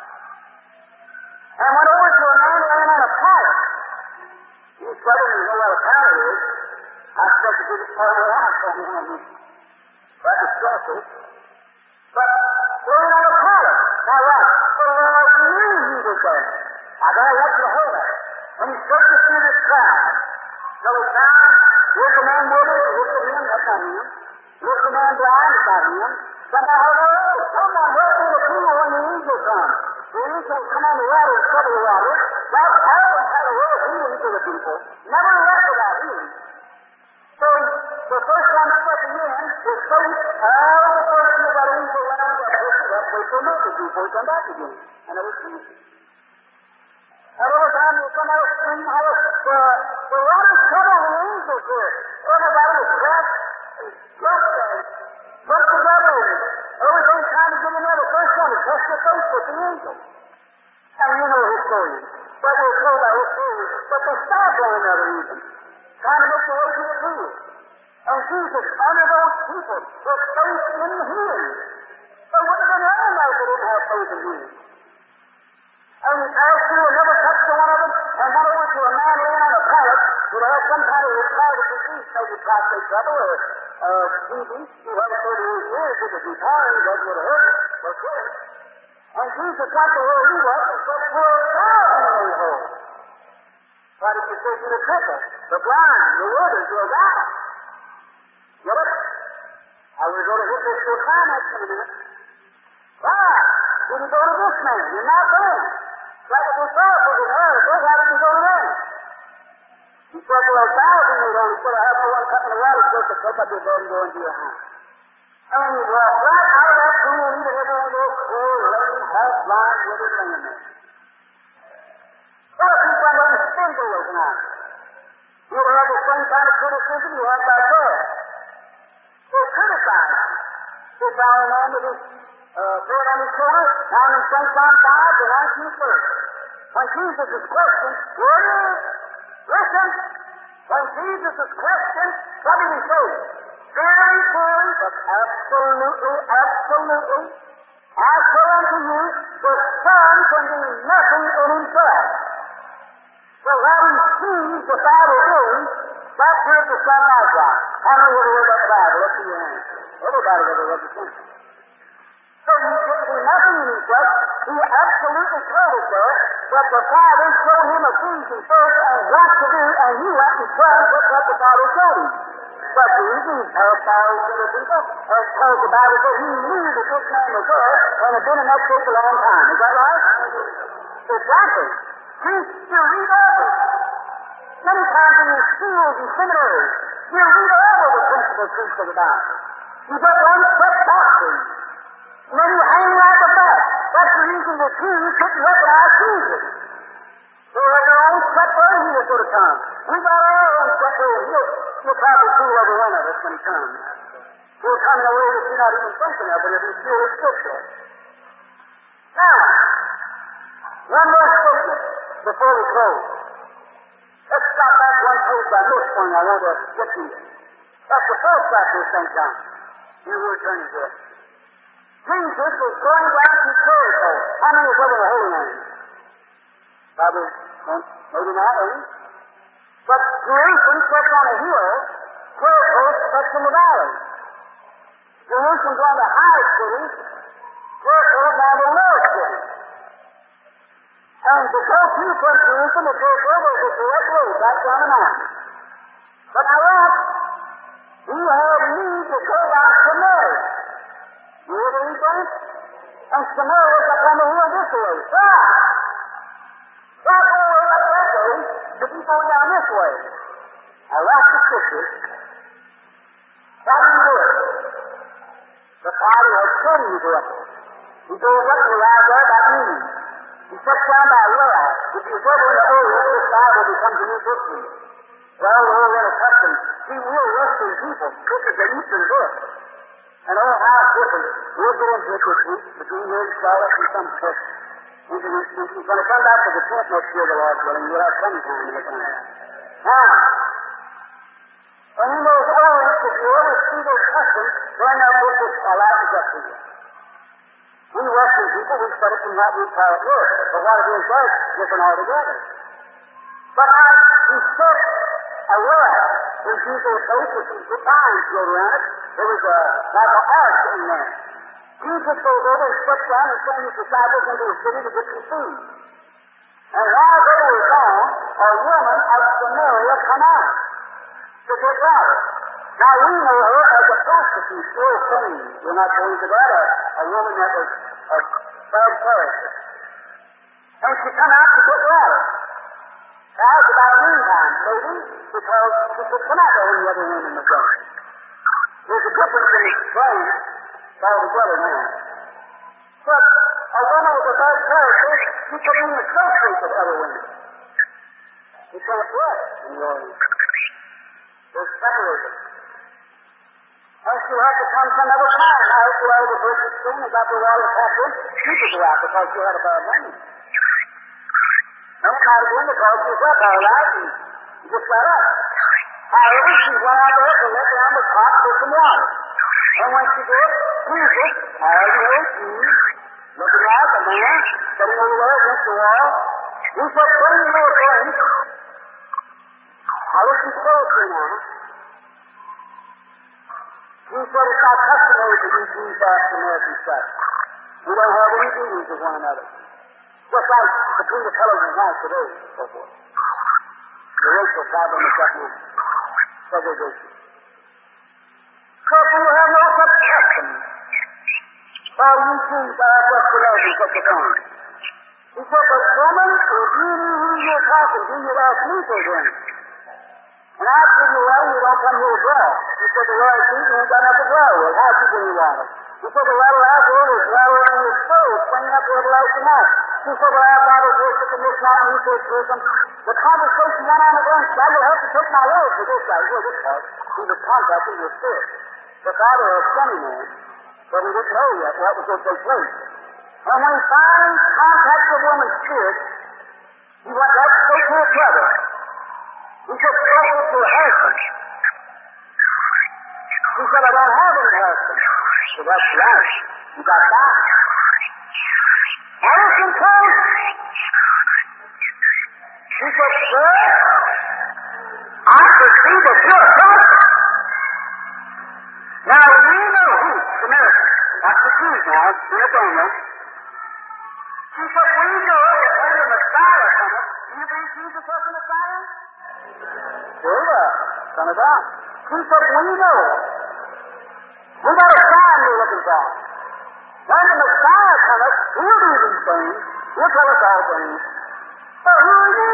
And went over to a man laying on a pallet. You southerners know what a pallet is. I expect to get it part of the house from him. That was stressful. But laying on a pallet. Now what? The Lord knew he was there. I got to let you hold that. When he searches through this crowd, till he found, here's the man withered, here's the man, that's not him. Here's the man blind, it's not him. Somehow, someone help me to pool when the angel comes. The angel come on the water and cover the water. God always had a way of healing to the people. Never left without healing. So the first one stepping in is faith. All the first thing about angel went on that person, that way for nothing before he come back again. And it was Jesus. Another time you come out and how the water covered the angels here. Everybody was wrapped and put together. Everything trying to get in there. The first one to touch your face with the angel. And you know his story. But we'll go by his story. But they stopped one another even. Trying to make the way to the pool. And Jesus, under those people, was faith in healing. They wouldn't have been around if they didn't have faith in healing. And he passed through and never touched to one of them, and went over to a man laying on a pallet who had some kind of retarded disease, maybe prostate trouble or TB. He had 38 years, it was retarded, that would have hurt him, but good. And Jesus went to where he was and said, "Poor God, you home." Why did you say to the cripple, the blind, the withered, the die? Get it? I was going to hit this full climax in a minute. Why? Did you go to this man? You're not there. Like it was powerful in her. Why did you go to them? He said, "Well, 1,000 you know." He said, "I have no one cup in the water supposed to take up your bed and go into your house." And he walked right out of that pool into everyone goes, poor, lame, half blind, withered laying there. What if he found out his finger was not? You ever have the same kind of criticism you had back there? They criticized him. This our man with his bread on his shoulder, down in St. John 5, the 19th verse. When Jesus is questioned, here it is. Listen. When Jesus is questioned, what did he say? Very clearly, but absolutely, I say unto you, the Son can do nothing in himself. So having seen the Father doing, that's where the Son lies on. How many of you read that Bible? Let's see your hands. Everybody ever read the Son. So he can do nothing in himself. He absolutely told us there that the Father showed him a thing first and what to do, and he went and done what the Father showed him. But the reason he passed out to the people, and told the Bible said he knew that this man was there and had been in that church a long time. Is that right? Exactly. You read over. Many times in your schools and seminaries, you read over the principles preached of the Bible. You get one set doctrine. And then you hang like a bat. That's the reason the Jews couldn't recognize Jesus. They had their own that for he was going to come. We got our own set there. He'll probably fool every one of us when he comes. He'll come in a way that you're not even thinking of, but it'll be still as scripture. Now, one more statement before we close. Let's stop back one page by this point I want to get to you. That's the first chapter of St. John. You were turning to it. Jesus was going down to Jericho. How many was over the Holy Land? Probably, maybe not, any. But Jerusalem sits on a hill, Jericho sits in the valley. Jerusalem's on the high city, Jericho's on the low city. And to go to from Jerusalem to Jericho, there's a direct road back down the mountain. But now watch, he had need to go down Samaria. You ever read that? And Samaria was up on the hill this way. Why? That way up that way to be going down this way. Now watch the scriptures. How do you do it? The Father has shown you to it. He goes up to lie there by noon. He sits down by Lord. If you go in the Old, this Bible becomes a new book to you. Well, the Old and Testament, see, we're Western people. This is the Eastern book. And oh, how different. We'll get into it this week, between here and Charlotte and some place. We're going to come back to the tent next year, the Lord's willing. We'll have some time to look at that. Now, and in those ornaments, if you ever see those customs, then that book is allowed up to you. We Western people, we study from what we call it here. But what it is there is different altogether. But he set a rod in Jesus' face with some vines float around it. There was like an arch in there. Jesus goes over and steps down and sends his disciples into the city to get some food. And while they were gone, a woman of Samaria come out to get water. Now we know her as a prostitute, still clean. We're not going to that, a woman that was a bad character. And she come out to get water. Now it's about noontime, maybe, because she could come out there when the other women were going. There's a difference in explain altogether now. But a woman with a bad character, she can even associate with other women. You can't do it in the Orient. They're separated. And she had to come some other time. Now, if you are the verse 16 and got the water tapped in, she could go out because she had a bad name. And it might have been because she was up all right and you just got up. However, she went out there to let down the pot for some water. And when she did, Jesus, all you know, looking like a man, sitting over there against the wall, he said, bring me more drink. Now listen closely now. He said it's not customary for you Jews to ask American stuff. We don't have any dealings with one another. Just like between the colors and whites today, so forth. The racial problem is that now. Segregation. Because we have no such custom. All you Jews are just Americans such a thing. He said, but woman, if you knew who you were talking to, you'd ask me for drink. And I said, you well, you don't come here to draw. He said, the water's deep, you ain't got enough to draw with. How'd you bring your water? He said, the water out there is water in your stove, springing up the everlasting life. He said, well, I've got to worship in this mountain, he said, Jerusalem. The conversation went on again. I will have to take my word for this guy. Here, this part. He was contacting your spirit. The Father has sent him in, but he didn't know yet what was going to take place. And when he finally contacted the woman's spirit, he went right straight to his brother. He said, spoke to her husband. He said, I don't have any husband. So that's right. You got that. Listen close. She said, sir, I perceive that you're a prophet. Now, we know who, Samaritan. That's the Jews now. Nathaniel. She said, we know that when the Messiah cometh, do you believe Jesus was the Messiah? Sure, Son of God. He said, we know. We got a sign we're looking for. When the Messiah cometh, he'll do these things. He'll tell us all things. But who are you?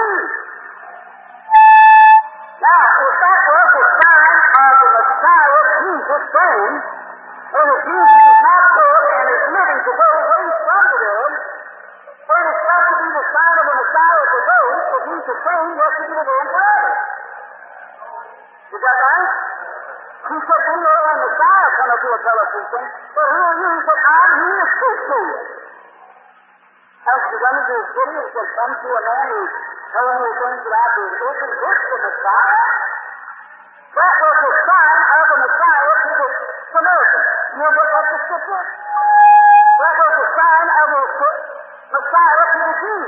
Now, if that was the sign of the Messiah, Jesus then, and if Jesus is not good and is living today, what he's come to do, then it's got to be the sign of the Messiah of the road, that he's the same yesterday, today, and forever. Is that right? He said, we know when the Messiah come up to a fellow preacher, but who are you? He said, I'm here to speak to you. As he went into the city and said, come to a man who told me the things that I did. Isn't this the Messiah? That was the sign of the Messiah to the Samaritans. You know what the scripture? That was the sign of the Messiah to the Jews.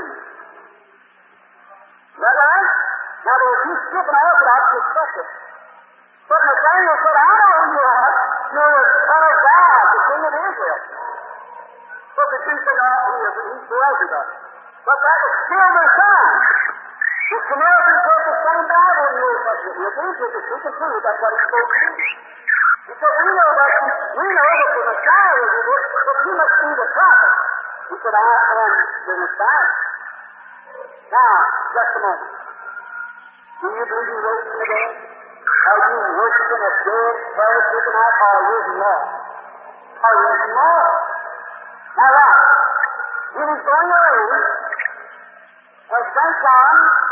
Is that right? Now, there was two skipping Orthodox perspective. But Nathaniel said, I know who you are. You're the Son of God, the King of Israel. But the Jews said, no, he's Beelzebub. But that was still their sign. The Samaritans had the same Bible in the Old Testament. You agree with it? We can prove that's what he spoke to. He said, we know that the Messiah is with us, but you must be the prophet. He said, I am the Messiah. Now, just a moment. Do you believe he rose from the dead? Are you worshiping a dead, terror-stricken out, or are you more? Are you more? Now, right. He was going away, and St. John,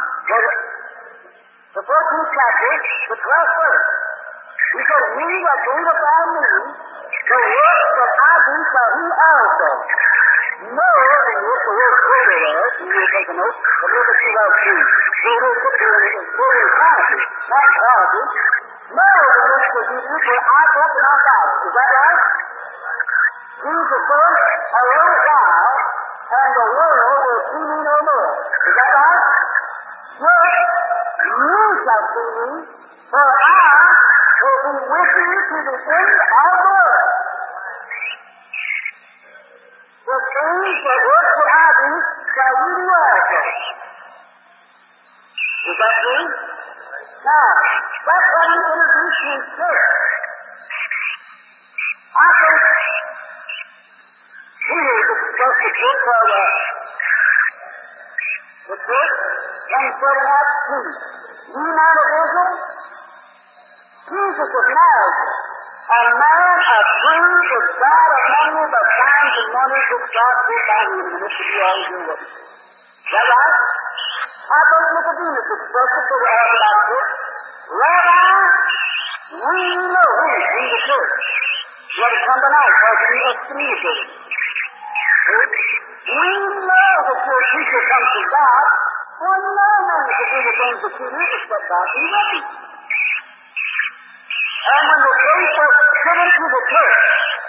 the 14th chapter, the 12th verse. He said, he that believeth on me, the works that I do shall he also. More than this, the word greater there, you will take a note, but look at you well too. Greater is greater quality, not quality. More than this will you do, for I hope and not doubt. Is that right? Jesus said, a little while, and the world will see me no more. Is that right? Yes, you shall see me, for I will be with you to the end of the world. The things that work that I do shall you do also. Is that true? Now, that's what he introduced me to. I think Peter discussed the book of the book and said in Acts 2, you man of Israel, Jesus of Nazareth, a man approved of God among you by signs and wonders which God did by him in the midst of you all who were. Is that right? I think Nicodemus expressed it to the Orthodox Church. Rabbi, we know who in the church. Let it come tonight, because we excommunicated. We know that your teacher comes from God, for no man can do the things that you do except God be with you. And when the gates were given to the church,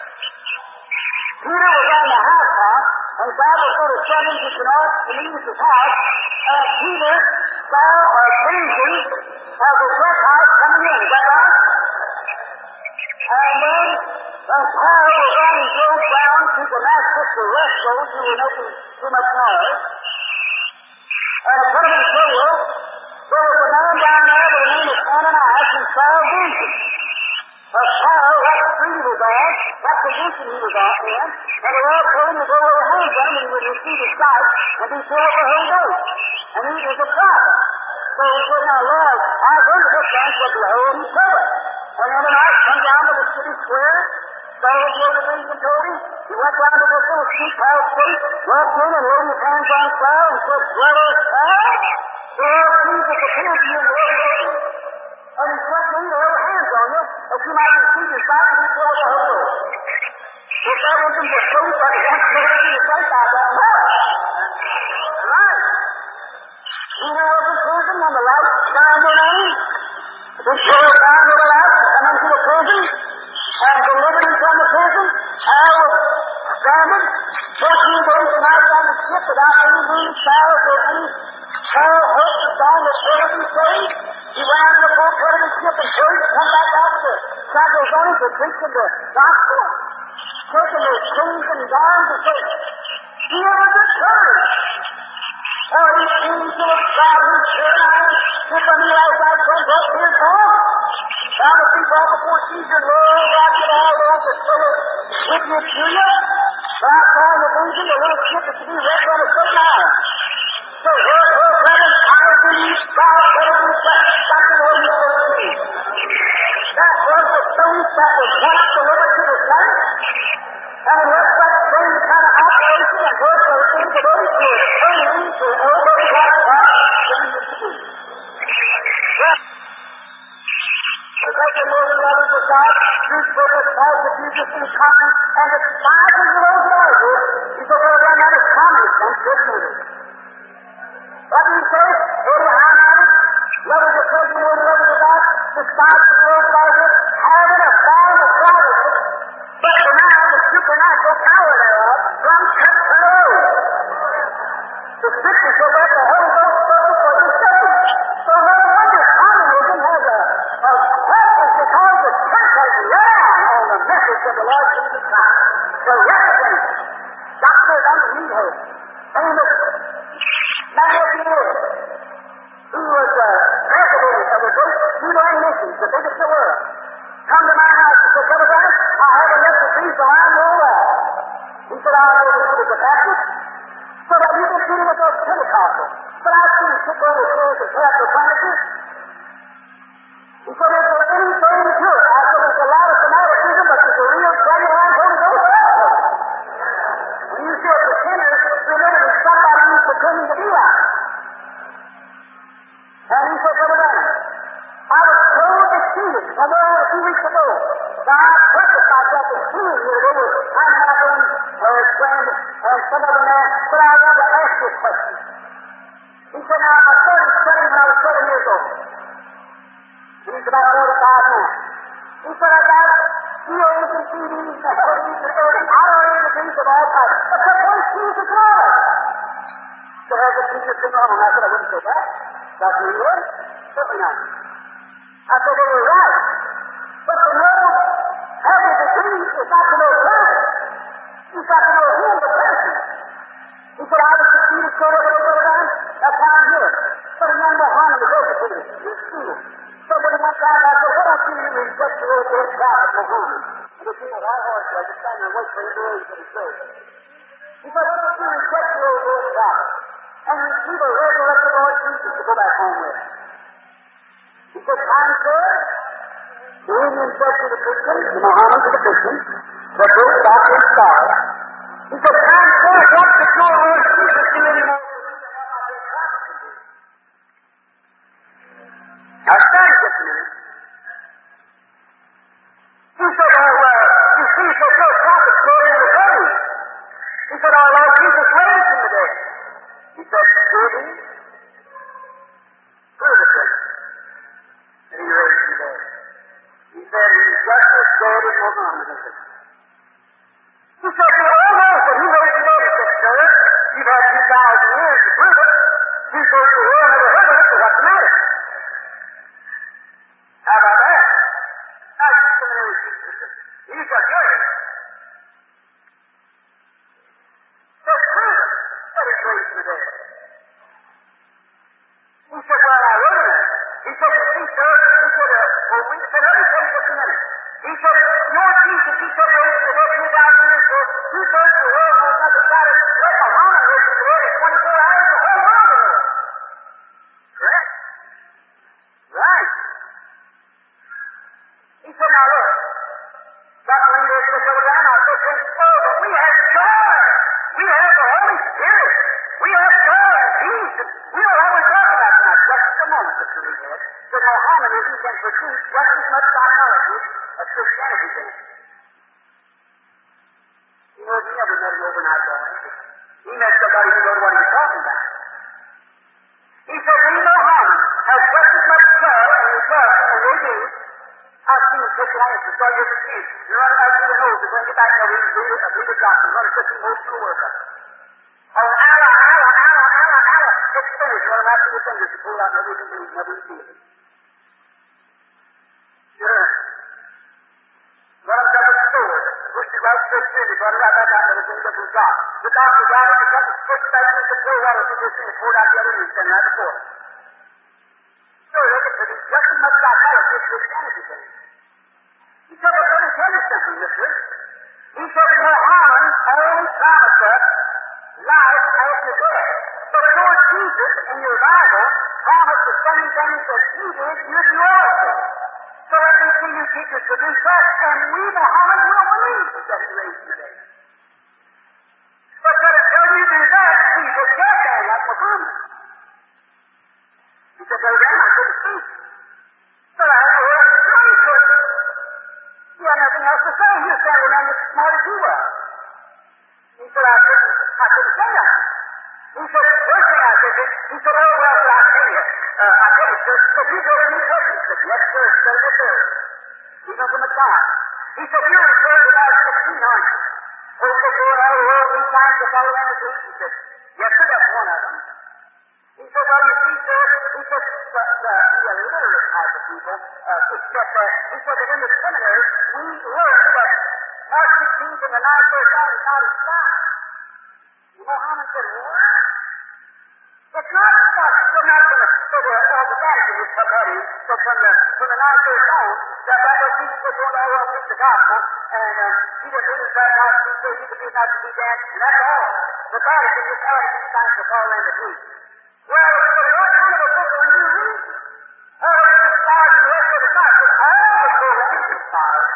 Peter was on the housetop, and God was going to send him to Cornelius' house, and Peter saw a vision of the church house coming in. Is that right? And then Paul was on his road down to Damascus to arrest those who were making too much noise. And put him in jail. There was a man down there by the name of Ananias who saw a vision. Paul, what street he was on, what position he was in, and the Lord told him to go over hands on him and he would receive his sight and be filled with the Holy Ghost. And he was a prophet. So he said, now Lord, I've heard of this man, but behold, he's covered. And Ananias come down to the city square, saw what the other things had told him. He went down to this little street called Street, walked in and laid his hands on Saul and said, Brother Saul, the Lord Jesus appeared to you in the Holy Ghost. And he said to me to lay hands on you, that you might receive your sight and be filled with the Holy Ghost. If that wasn't the truth, but it wasn't the truth, you think I don't know. Right. Peter was in prison when the light shined on him. The pillar shined on the light and come into the prison and delivered him from the prison. Paul was stranded 14 days and nights on the ship without any means, showers, or any Paul hoped to find the servant and saved. He went out to the full part of the ship and prayed to come back out to Santos Only to preach the gospel, taking their chains and bonds and say, he was encouraged. Oh, he seems to have tried his shirt on, if I knew I was out from up here, Paul. Now the people before Caesar, Lord, God, get all those that still witness to you. But I saw in the vision the little ship is to be wrecked on a certain island. So, Lord, brethren, I will be God, whatever is left, back to where you were to be. That was the faith that was once delivered to the saints. And unless that same kind of operation that goes into those who are trained to Pentecostal. But I've seen people who say the church of Pentecost. He said, is there anything to it? I said, there's a lot of fanaticism, but there's a real genuine Holy Ghost also. When you see a pretender, remember there's somebody who's pretending to be like. And he said, Brother Branham, I was so defeated somewhere a few weeks ago. Now I purposed myself to see you today with I'm having a friend and some other man, but I want to ask you a question. He said, now I started studying when I was 7 years old. He's about 45 now. He said, I got CDs and CDs and LDs and everything. I don't know the things of all types. But the voice Jesus Lord. So has the teacher come on? I said, I wouldn't say that. That's who he was? Certainly not. I said, they were right. But to know having the truth is not to know God. You've got to know Him, the person. He said, I was defeated so over the time. That's how I'm here. But a young Mohammed was educated in school. So when he went down, I said, why don't you reject the old dead prophet Muhammad? And the people, why horse was just standing and wait for him to raise the church. He said, why don't you reject the old dead prophet? And receive a resurrected Lord Jesus to go back home with. He said, time, sir, the Indian said to the Christians, the Mohammed to the Christians, that those doctrines start. He said, time, sir, what did your Lord Jesus do anymore? Now, stand just a minute. He said, oh, well, you see, so no prophets were in the grave. He said, our Lord Jesus raised from the dead. He said, did he? Prove it to me. And he raised from the dead. He said, he's just as dead as Muhammad. He said, you all know that he raised from the dead. He said, sir, you've had 2,000 years to prove it. You go to the world and never heard of it, so what's the matter? How about that? Now, you seminary teacher, he's a good. So prove it that he's raised from the dead. He said, well, now, wait a minute. He said, you see, sir, he said, well, we said, let me tell you just a minute. He said, your Jesus, he said, raised from the dead 2,000 years ago. Two-thirds of the world knows nothing about it. Let Muhammad raised from the dead in 24 hours, the whole world knows. Correct? Right. He said, now look, Dr. Leader said, Brother Branham, I said, oh, but we have joy. We have the Holy Spirit. We have joy and peace. We don't have to talk about tonight. Just a moment, Mr. Leader. That Mohammedanism can produce just as much psychology as Christianity can. You know, he never met an overnight boy. He met somebody who knew what he was talking about. He said, we Mohammed has just as much joy and rejoicing as they do. I've seen him take life and tell you the truth. You're right out through the nose. You're going to get back there and read a doctor. You're going to set some emotional work up. Oh, Allah. It's finished. You're going to have to get fingers to pull out never even do, never even feel it. Sure. Runs up a sword. Pushed it right straight through. He brought it right back out and everything that was got. The doctor got it. He got the pushed back into the cold water. He just poured out the other end and standing right before it. So they can produce just as much psychology as Christianity can. He said, well, let me tell you something, mister. He said, Muhammad only promised us life after death. But your Jesus in your Bible promised the same things that he did, you do also. So let me see you teachers produce that, and we, Muhammad, will believe that he raised from the dead. But until you do that, Jesus said that, like Muhammad. He said, Brother Branham, I couldn't speak. But I had to work through it. He had nothing else to say. He was standing there as smart as he was. He said, I couldn't say nothing. He said, first thing I said, he said, oh, well, I tell you, sir, so you go to New Testament. He said, yes, sir, says it there. Even from the top. He said, you're referred to about 16, aren't you? Oh, he said, going all the world, we find the fellow in the truth. He said, yes, sir, that's one of them. He said, well, you see, sir, he said, the illiterate type of people, except that, he said that in the seminary, we learned that Mark 16th and the 9th verse out is not his God. Muhammad said, what? It's not his God. Still not going to say all the Vatican. took at him, so from the night they on, that was Jesus was going to all preach the gospel, and Peter was baptized, and so he could be not to be danced, and that's all. The Vatican just added these signs to Paul and the Greek. Well, what kind of a book are you reading? It's inspired in the rest of the gospel. All the Torah is inspired.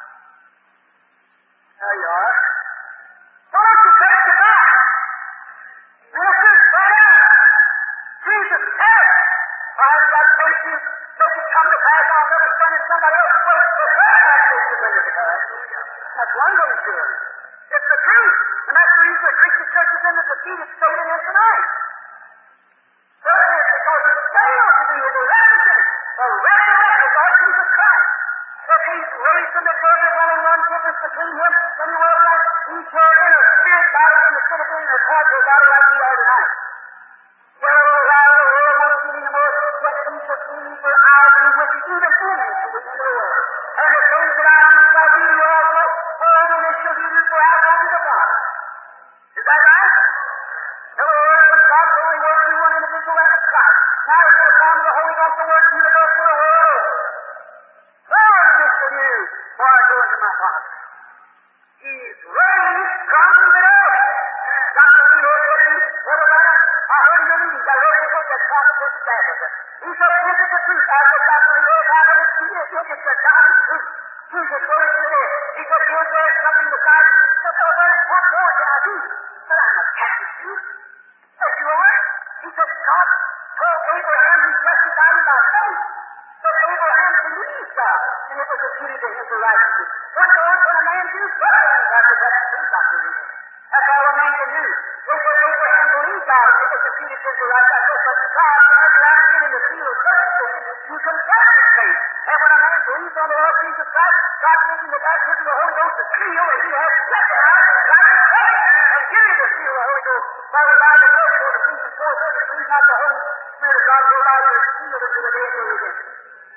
There you are. Why don't you take the back? Ministers, right out. Jesus said, why did that faith you make it come to pass? I'll never stand in somebody else's place. But that faith to bring it to pass. That's one way to do it. It's the truth. And that's the reason the Christian church is in the defeated state it is tonight. Thirdly, it's because it failed to be the resurrected Lord Jesus Christ. If He's raised from the dead, there's only one difference between Him and the world like He's here in a spirit body instead of being a corporate body like we are tonight. Well, around the world won't see anymore, but He shall see for our be with you, even enemies to the end of the world. And the things that I do shall do you also, for all this shall do you for our God and the Father. Is that right? In other words, when God's only works through one individual, that is Christ. Now it's the time of the Holy Ghost to work universal to the world. All this shall do for I go unto my Father. He's raised from the dead. Dr. Leo said, what about it? I heard him in the meeting. I wrote a book that talks about Sabbath. He said, this is the truth. I said, Dr. Leo, I never see it. Look at the God's truth. Jesus goes to this. He said, here's where something besides. So, what more can I do? But I'm a Catholic Jew. Said, you are? He said, God told Abraham he testified in my faith. So Abraham believed God, and it was attributed to him for righteousness. What more can a man do? That's the truth, Dr. Leo. That's all a man can do. If Abraham believed God, it was attributed to him for righteousness. But God, whenever you have to get in the field of circumcision, you confess his faith. And when a man believes on the Lord Jesus Christ, God gives him the baptism of the Holy Ghost to seal, and he has recognized like his faith, and give him the seal of the Holy Ghost. Father, by the Ghost, for the Ephesians 4:33, not the Holy Spirit of God, will allow you to seal it until the day of your redemption.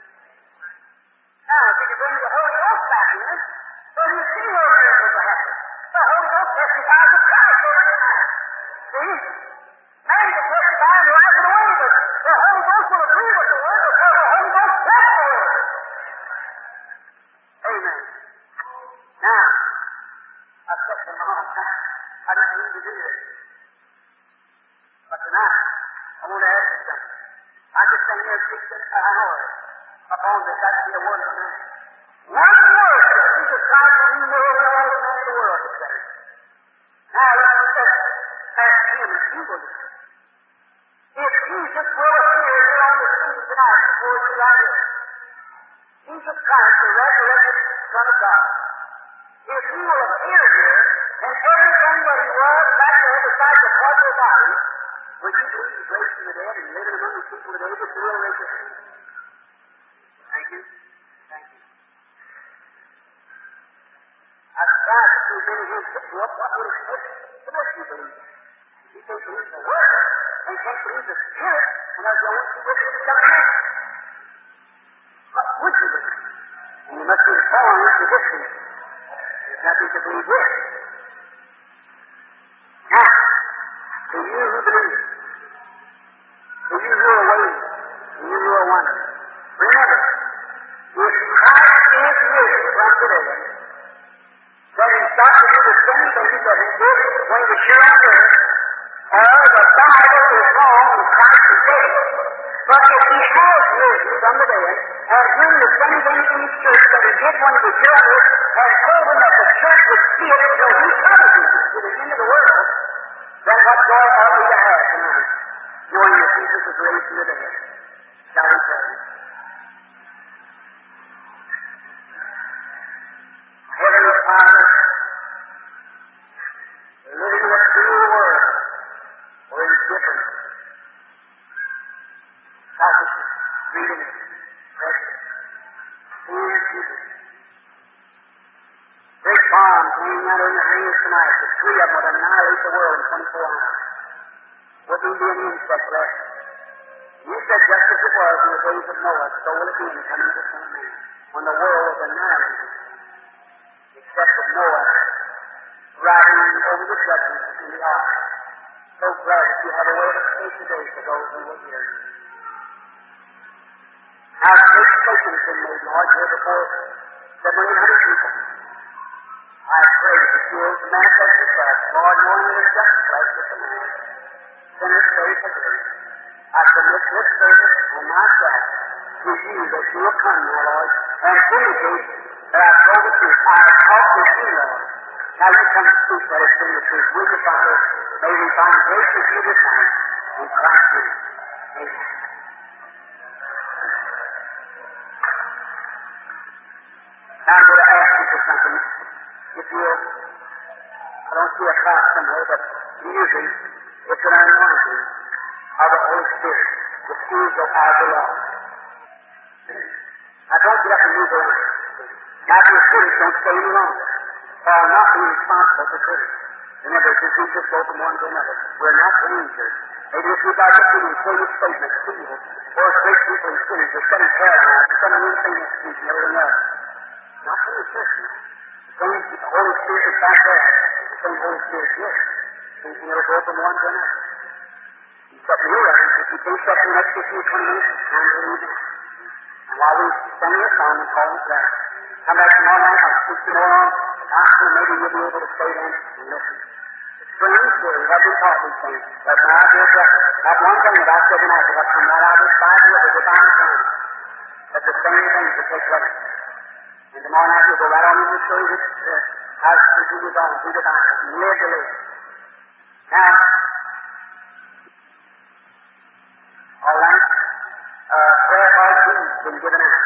Now, if you can bring the Holy Ghost back in, so you see where miracles will happen. The Holy Ghost testifies of Christ over time. See? Man can testify and rise it away, but the Holy Ghost will agree with the word because the Holy Ghost says the word. Amen. Now, I've said for a long time, I didn't mean to do this. But tonight, I want to ask you something. I could stand here and preach this hour upon this. That would be a word tonight. One word that Jesus Christ and you know what all the men of the world to say. Now, let's just ask Him if He will do it. If Jesus will appear here on the scene tonight before you right here, Jesus Christ, the resurrected Son of God, if He will appear here and everything that He was back there besides the corporal body, would you believe He's raised from the dead and living among the people today that you will raise your hand? Thank you. Thank you. I'm surprised if you've been here to up, I would expect the rest of you believe it. You can't believe the Word, and you can't believe the Spirit, and there's no one to witness to come in. What would you believe? And you must be born into this thing. There's nothing to believe with. Now, to you who believe, to you who are waiting, to you who are wondering, remember, if Christ is risen from the dead, then He's got to do the same thing that He did when He was here on earth, or the Bible is wrong and Christ is dead. But if He has risen from the dead, and doing the same thing in His church that He did when He was here on earth, and told them that the church would see it until He comes to the end of the world, then what joy ought we to have tonight, knowing that Jesus was raised from the dead? Shall we pray? Heavenly Father, living in a cruel world where it is different, selfishness, greediness, prejudice, fear, Jesus. Great bombs laying out in your hands tonight, the three of them would annihilate the world in 24 hours. Wouldn't be an insect left. You said just as it was in the days of Noah, so will it be in the coming of the Son of Man, when the world was annihilated, except with Noah riding over the judgment in the ark. So glad that you have a way of escape today for those who will hear. How great statement has been made, Lord, here before 700 people. I pray that you will manifest yourself, Lord, knowing that it's just place with the man. Sinners save for grace. I commit this service and myself to you, that you will come, my Lord, and vindicate that I told the truth. I have talked with you, Lord. Now you come to speak that it's been the truth. Will you, Father? May we find grace with you this night. In Christ's name. Amen. Now I'm going to ask you for something. If you'll, I don't see a cross somewhere, but usually it's an anointing of the Holy Spirit, the Spirit of our law. Now don't get up and move around. Now if you're critics, don't stay any longer. For I'm not being responsible for critics. Remember, it's just just go from one to another. We're not believers. Maybe if we got up to and say this statement, fools, or great people and sinners, or setting paralyzed, or setting anything next to and everything else. Not for the church now. The Holy Spirit is back there. The same Holy Spirit here. So you can never go from one to another. You set your reference. If you can't set the next 15 or 20 minutes, it's time to leave it. And while we sing this song, we call it prayer. Come back tomorrow night, I'll speak to you more on the gospel. Maybe you'll be able to stay there and listen. It's strange story. What we taught these things. But now I hear that one thing that I said tonight, that I've come right out of this Bible, it was a divine plan. That the same things will take place. And tomorrow night we'll go right on in the story that how it continues on through the Bible, from live to live. Now, all right, prayer cards have been given out.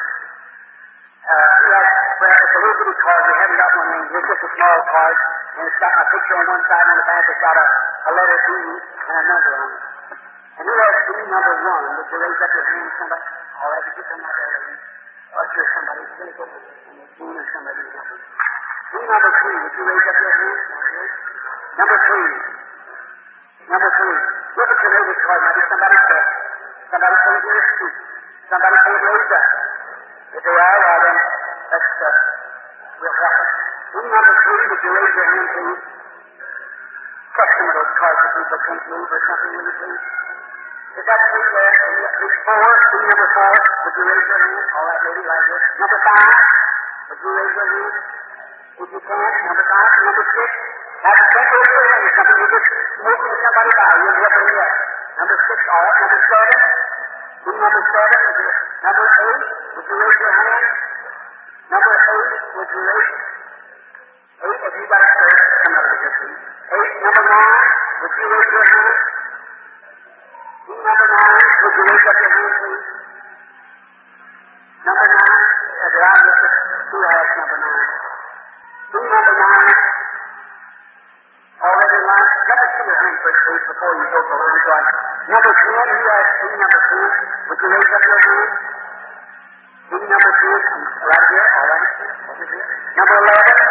It's a little bitty card. We haven't got one named. It's just a small card, and it's got my picture on one side, and on the back it's got a letter E and a number on it. And who has E number 1? Would you raise up your hand, somebody? All right, would you come out there, lady? Or sure, somebody. It's going to go with it. Dean or somebody to help us. E number 3, would you raise up your hand? Number 3. Number 3. Look at your neighbor's card. Maybe somebody said. Somebody say here to speak. Somebody say raise up. If they are, well then, that's real help. E number 3, would you raise your hand, please? Check some of those cards if people can't move or something, will you please? Is that 3 there? Is 4? E number 4, would you raise your hand? All right, lady, right here. Number 5, would you raise your hand? If you can. Number 5, number 6. Now, if you can't raise your hand or something, you just move to somebody by. You'll be up in the air. Number 6, all right. Number 7. E number 7, would you, number 8, would you raise your hand? Number 8, would you raise? 8, if you got a third, come over here, please. 8, number 9, would you raise your hand? E number 9, would you raise up your hand, please? Number 9, did I miss it? Who has number 9? E number 9, already in line. Let us see your hand first, please, before you go to the line. So number 10, who has E number 10? Would you raise up your hand? E number 10, right here, all right. Over here. Number 11.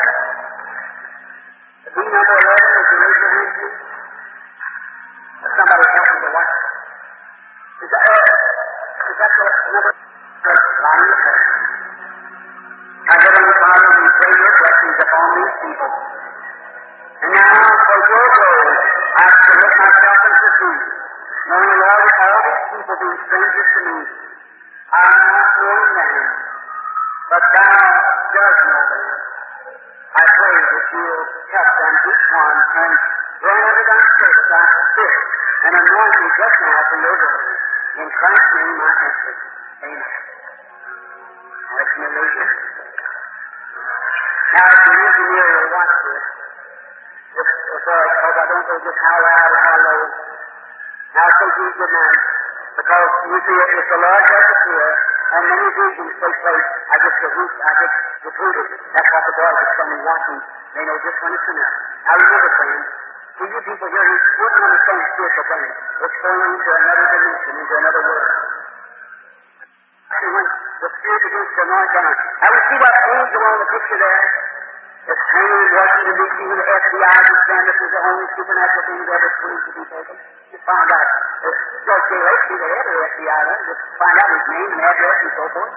E number 11, would you raise your hand, please? Somebody help me to watch. Is that the number? Our Heavenly Father, we pray your blessings upon these people. And now, for your glory, I submit myself unto thee, knowing, Lord, all these people being strangers to me, I am not knowing them, but thou dost know them. I pray that you will help them, each one, and grant every thy service I fit, and anoint me just now for your glory. In Christ's name I ask it. Amen. Let me leave you. Now, if you're engineer, you'll watch this. Because I don't know just how loud or how low. Now, say good night. Because you see, if the Lord does it here, and many visions take place, I get recruited. That's what the boys are standing watching. They know just when it's enough. Now, remember, friends, to you people here who wouldn't understand spiritual things, it's going into another dimension, into another world. When the Spirit begins to anoint them. Now, you see that angel on the picture there? It's hanging in Washington, D.C. with the FBI. You stand up as the only supernatural thing that ever proved to be taken. Just find out. George J. Lacey, the head of the FBI, then. Just find out his name and address and so forth.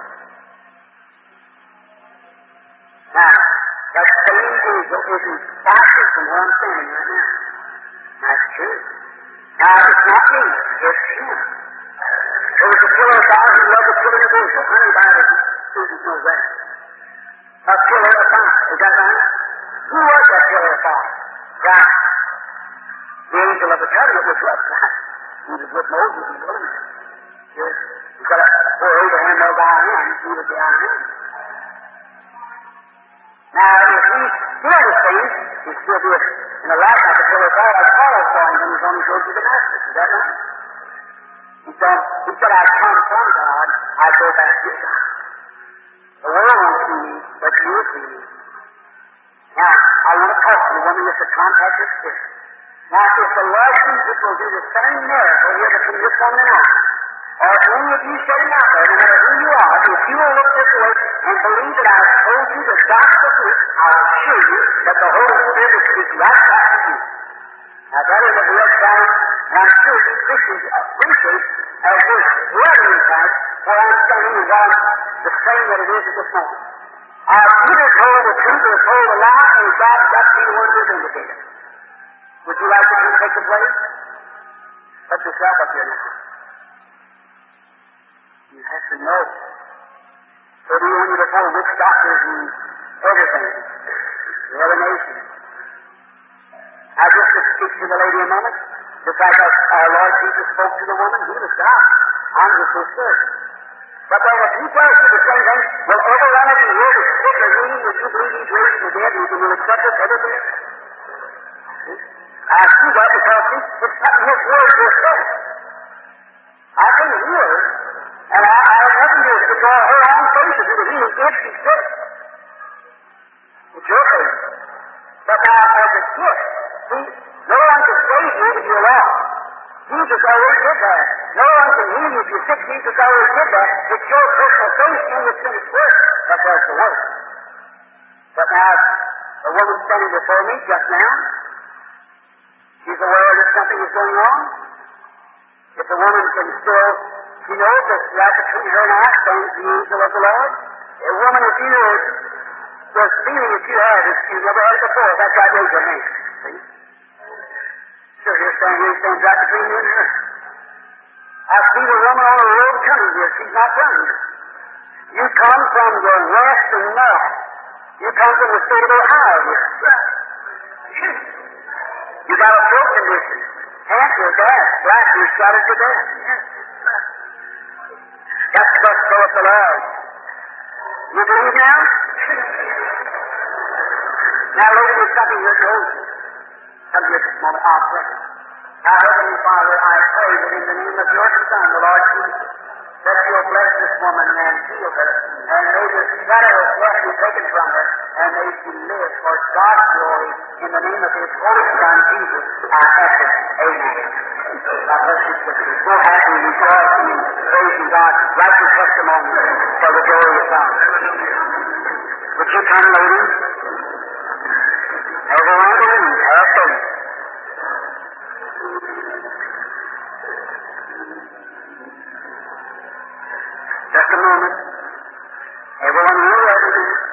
Now, that same angel isn't faster from where I'm standing right now. That's true. Now, it's not me. It's him. There was a pillar of fire who loved the children of Israel. Anybody students know that. A pillar of fire. Is that right? Who was that pillar of fire? God. The angel of the covenant was what? He was with Moses in the wilderness. Yes. He's got where Abraham was I am, he was the I am. Now, if he still the same, he'd still be in the light like a pillar of fire, like Paul saw him when he was on his road to Damascus. Is that right? He said, I come from God, I go back to God. The world won't see me, but you will see me. Now, I want to talk to you, woman, with the contact of spirit. Now, if the Lord Jesus will do the same miracle here between this woman and I, or any of you sitting out there, no matter who you are, if you will look this way and believe that I have told you the gospel truth, I'll assure you that the Holy Spirit will speak right back to you. Now, that is a real challenge, and I'm sure you Christians appreciate as this brother in Christ, where I'm standing is on the same that it is at this moment. Peter told the truth or told a lie, and God's got to be the one to vindicate it. Would you like to take the place? Put yourself up here now. You have to know. So do you want me to tell which doctors and everything? The other nation. I just to speak to the lady a moment. Just like our Lord Jesus spoke to the woman, he was God. I'm just his servant. But then if he tells you the same thing, will every one of you hear the sick or meaning that you believe he's raised from the dead and you will accept it everywhere? I see that because it's something his word will say. I can hear it, and I have nothing to draw her own faith to do the healing if she's sick. It's your faith. But now as a gift, see, no one can save you if you're lost. Jesus already did that. No one can heal you if you're sick. Jesus already did that. It's your personal faith in the finished work that does the work. But now, the woman standing before me just now, she's aware that something is going on. If the woman can still, she knows that right between her and I stands the angel of the Lord. A woman, if you the feeling that you have is you've never had it before, that's right, raise your hand. See? Sure, here stands right between you and her. I see the woman on the road coming here. She's not running. You come from the west and north. You come from the state of Ohio here. You got a throat condition. Cancer, gas, black, you're shot to death. That's what saith the Lord. You believe now? Now, lady, there's something here knows you. Come here this moment, I'll pray. Now, Heavenly Father, I pray that in the name of your Son, the Lord Jesus, that you'll bless this woman and heal her, and may this shadow of death be taken from her, and may she live for God's glory. In the name of his Holy Son, Jesus, I ask it. Amen. God bless you, sister. So happy, rejoicing, and praising God. Write your testimony for the glory of God. Would you come, ladies? Everyone believe, have faith. Just a moment. Everyone here ready?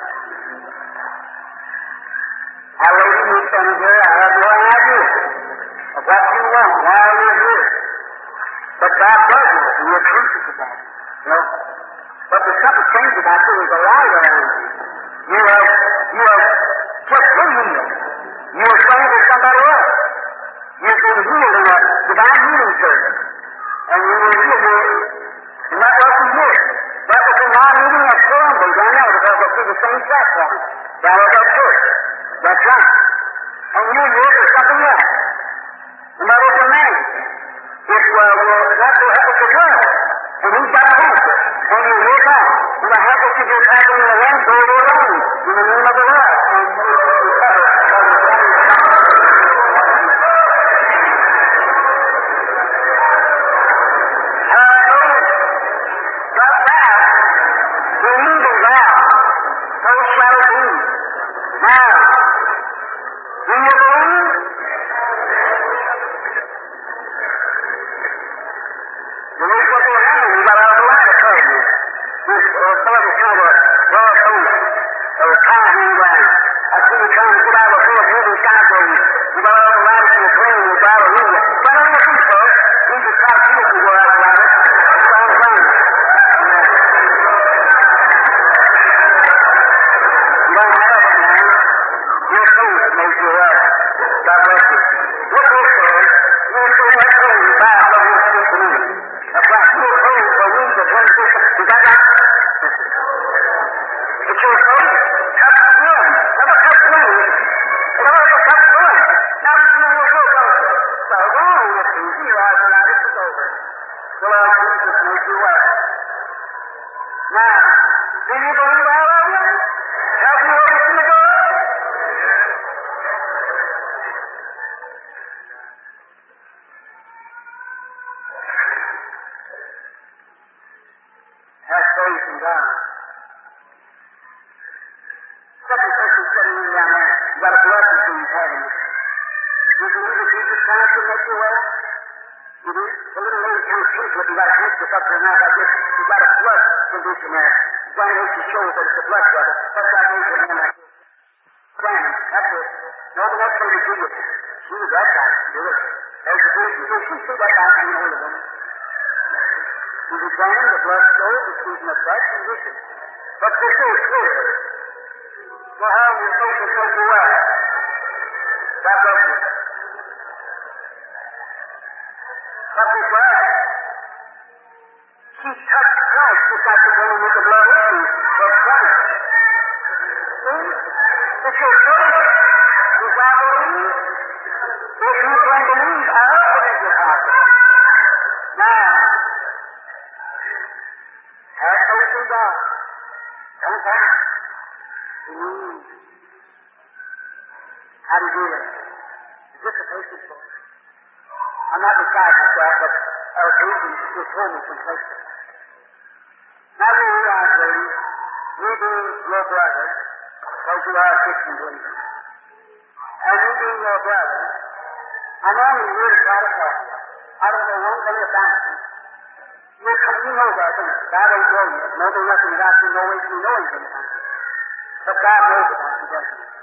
Now, lady, you standing here, I have no idea of what you want, why you're here. But God does know, and you're conscious of that. You know? But there's something strange about you. There's a light around you. You have just been healed. You were praying for somebody else. You've been healed in a divine healing service. And you were healed, and that wasn't here. That was a non-meeting at Columbus, I know, because I see the same platform down at that church. That's right. And you're here for something else. And that was a man. It was not to help us to girl. And he's got cancer. And you're here now. And the help us to get back in the land, go to alone. In the name of the Lord. And Lord Jesus make you well. Now, do you believe all of you? Have you opened the door? Have faith in God. Second person sitting in down there, you got a blood disease, haven't you? You believe that Jesus Christ can make you well? You do? The little lady kind of thinks with you got a handkerchief up to her mouth like this. You got a blood condition there. Examination shows that it's a blood trouble. That's why I made your hand like this. Examine. That's it. No, the next lady did it. She was that guy. Do it. There's the patient. Did she see that guy hanging over the woman? She's examined. The blood shows that she's in a bad condition. But this is clear. So how will your faith make you well? God bless you. But this lad, she touched Christ just like the woman with the blood issue was Christ. See? It's your faith. Does I believe? If you can believe, I open it your heart. Now, have faith in God. Don't doubt. Believe. How do you do that? Is this a patient book? I'm not beside myself, but our agent just told me some places. Now you realize, ladies, you being your brother, because you are a Christian believer, and you being your brother, I'm only here to try to help you. I don't know one thing about you. You know that, don't you? God ain't know you. No, there's nothing about you, no way you know anything about you. But God knows about you, doesn't he?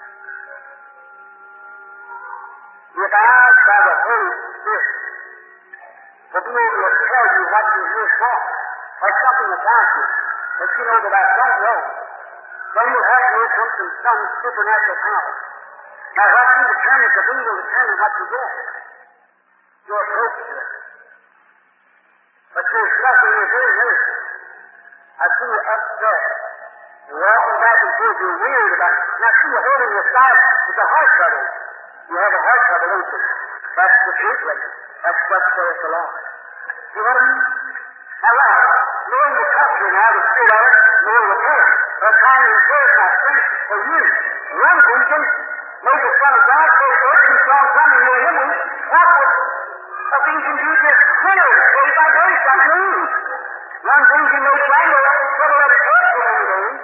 If I, by the Holy Spirit, will be able to tell you what you're here for, or something about you that you know that I don't know, then you'll have to open from some supernatural power. Now, what you determine to be will determine what you get. Your approach to it. But there's nothing you're very nervous. I see you upset. You're walking back and forth. You're weird about it. Now, see you holding your side with a heart trouble. You have a heart trouble, don't you? That's the truth, lady. That's what saith the Lord. See what I mean? Now, right, knowing the culture now, the spirit of it, knowing the prayer, but trying to encourage my strength for you. One region made the Son of God so open, strong, coming near him. What was Ephesians 2 just clear, day by day, some news. One region made triangle, trouble at church for many days.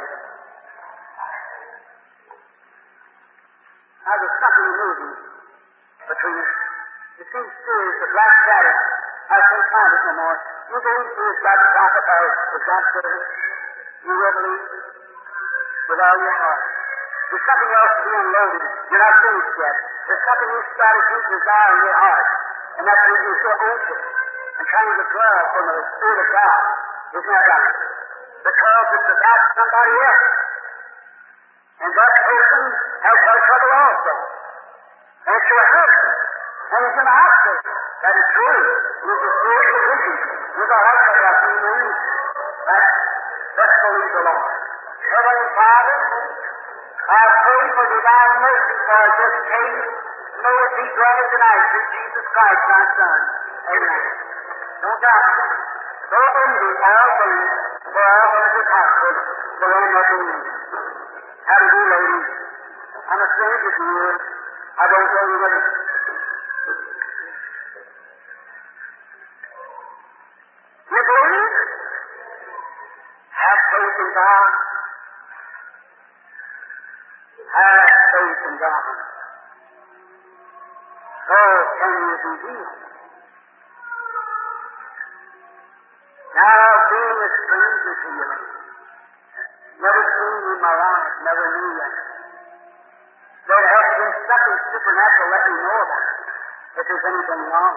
Now, there's something moving between us. It seems serious, the black shadow. I can't find it no more. You believe it's God's prophet or it's God's servant. You will believe with all your heart. There's something else to be unloaded. You're not finished yet. There's something you started to desire in your heart. And that's when you're so anxious and trying to draw from the Spirit of God. Isn't that right? Because it's about somebody else. And that person has heart trouble also. And it's your husband. And he's in the hospital. That is true. He's a spiritual condition. He's a heart trouble. I've seen him. Let's believe the Lord. Heavenly Father, I pray for divine mercy for this case. May it be granted tonight through Jesus Christ, my Son. Amen. Don't doubt it. Don't envy all things, for all things are possible for them that believe. How do you do, ladies? I'm a stranger to you. I don't know you whether. You believe? Have faith in God. Have faith in God. So can you be healed? Now, being a stranger to you, never seen you in my life, never knew you. There has been something supernatural let me know about it, if there's anything wrong.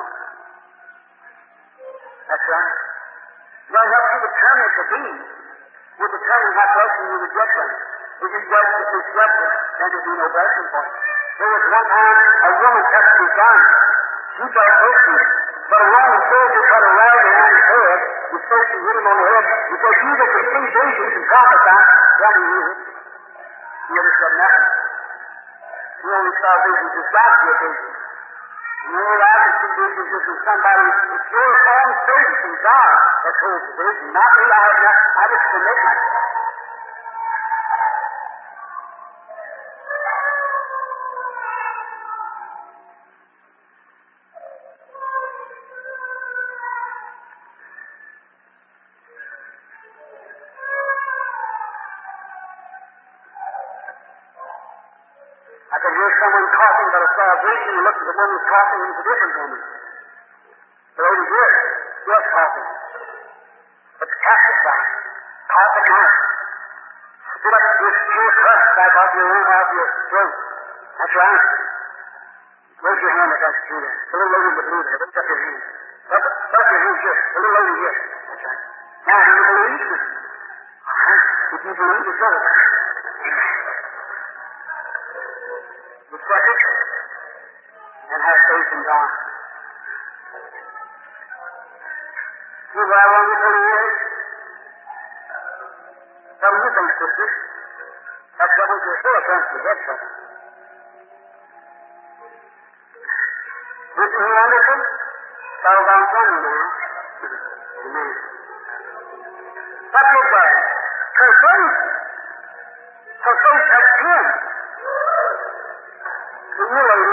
That's right. They'll help you determine it to be. You'll determine what blessing you would get from it. If you judge it as blessing, then there'll be no blessing for you. There was one time a woman touched his garment. She felt guilty, but a Roman soldier cut a rag around his head. The soldier hit him on the head. He said, "You that can see visions and prophesy," what do you? He never said nothing. He only saw visions as God did visions. You know, I can see visions just from somebody, it's your own faith from God that holds the vision, not me. I just commit myself. I could hear someone coughing, but I saw a vision and looked at the woman who was coughing, and it was a different woman. The lady here, yes, coughing. But the casket back, cough at night. Spit up this pure crust back off your room, off your throat. That's right. Raise your hand if that's true there. The little lady in the blue there, lift up your hand. Lift up your hand here. The little lady here. That's right. Now, do you believe? All right. If you believe, it's over. Accept it and have faith in God. See what I want you to hear? Some of you think, sister, that trouble you're still against you, that trouble. Listen here, Anderson. Settle down from you now. Amen. What did that? Her faith. Her faith has him. You lady,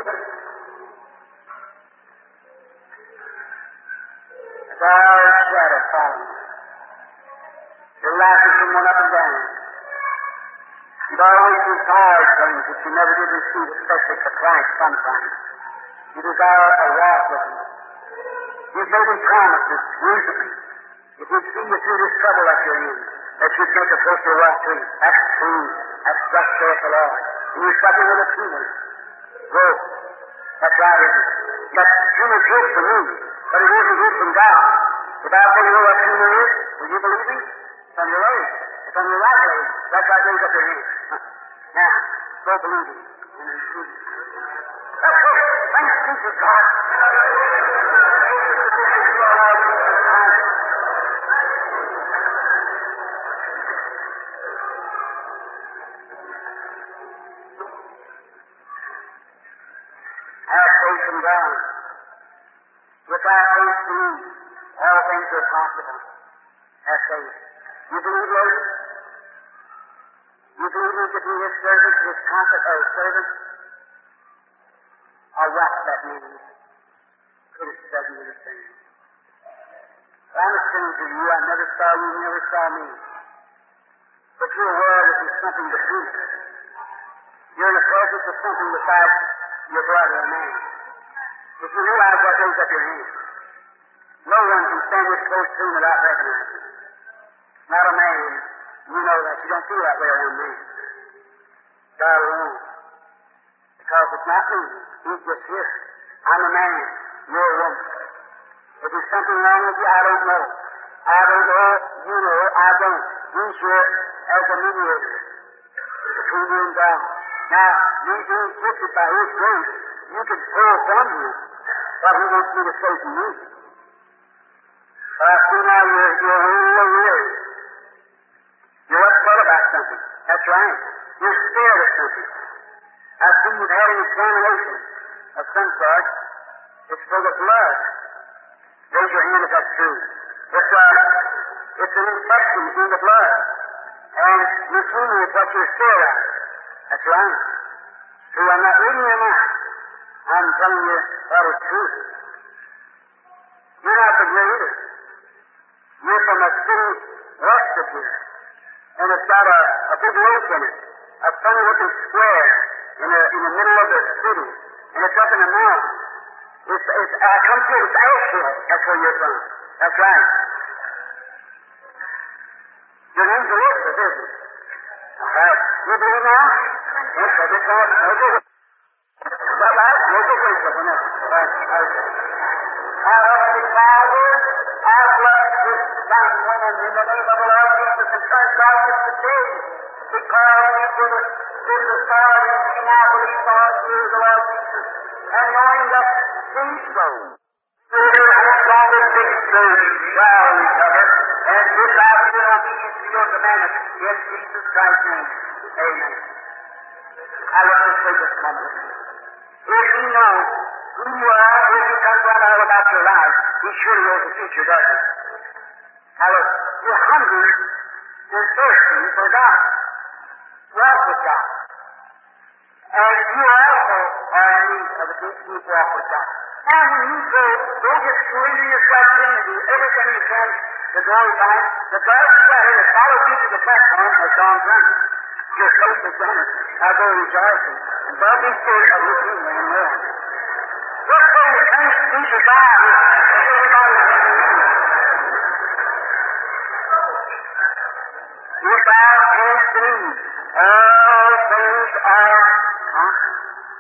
a dark shadow falling. Your lashes from one up and down. You've always desired things that you never did receive, especially for Christ sometimes. You desire a walk with Him. You've made Him promises recently. If He'd see you through this trouble that you're in, that you'd make a closer walk to Him. That's true. That's just saith the Lord. And you're suffering with a tumor. Go. That's right, isn't it? But tumor's good for me, but it isn't good from God. If I tell you what tumor is, will you believe me? It's on your leg. It's on your right leg. That's why I raise up your hand. Now, go believe me. That's it. Thanks be to God. God. Without faith, believe. All things are possible. Have faith. You believe, lady? You believe me to be His servant, His prophet, or servant? Or what that means? Could it doesn't understand. I'm a stranger to you. I never saw you, you never saw me. But you're aware that there's something to do. You're in the presence of something besides your brother or man. If you realize what goes up your hand, no one can stand this close to him without recognizing it. Not a man. You know that. You don't feel that way around me. God alone. Because it's not me. He's just here. I'm a man. You're a woman. If there's something wrong with you, I don't know. I don't know. You know. I don't. He's here as a mediator between you and God. Now, you being gifted by His grace, you can pull from Him what He wants me to say to you. But I see now you're really weary. You're upset about something. That's right. You're scared of something. I see you've had an examination of some sort. It's for the blood. Raise your hand if that's true. It's an infection in the blood. And leukemia is what you're scared of. That's right. So I'm not reading your mouth. I'm telling you what is true. You're not from here either. You're from a city west of here. And it's got a big lake in it. A funny looking square in the middle of the city. And it's up in the mountain. I come to it's Asheville. That's where you're from. That's right. Your name's Elizabeth, isn't it? All right. You believe now? Yes, I just want to know. Is that right? Yes, it is. Father, I bless this young woman in the name of the Lord Jesus and turn darkness to day. Because you give us this authority, and we now believe, Lord, through the Lord Jesus. And knowing that these souls, through their stronger victory, shall recover. And this afternoon, obedience to your commandments, in Jesus Christ's name. Amen. I let us take this moment. If you know who you are, where you come from, all about your life. He surely knows the future, doesn't he? Now look, you're hungry, you're thirsty for God. Walk with God. And you also are in need of a deep walk with God. Now when you go just surrender yourself in and do everything you can to glorify Him. The blood sweater that follows you to the platform has gone from you. Your faith is done it. Now go rejoicing. And don't be scared of looking in the mirror. Look for the thanks to Jesus by everybody. If thou canst believe, all things are possible.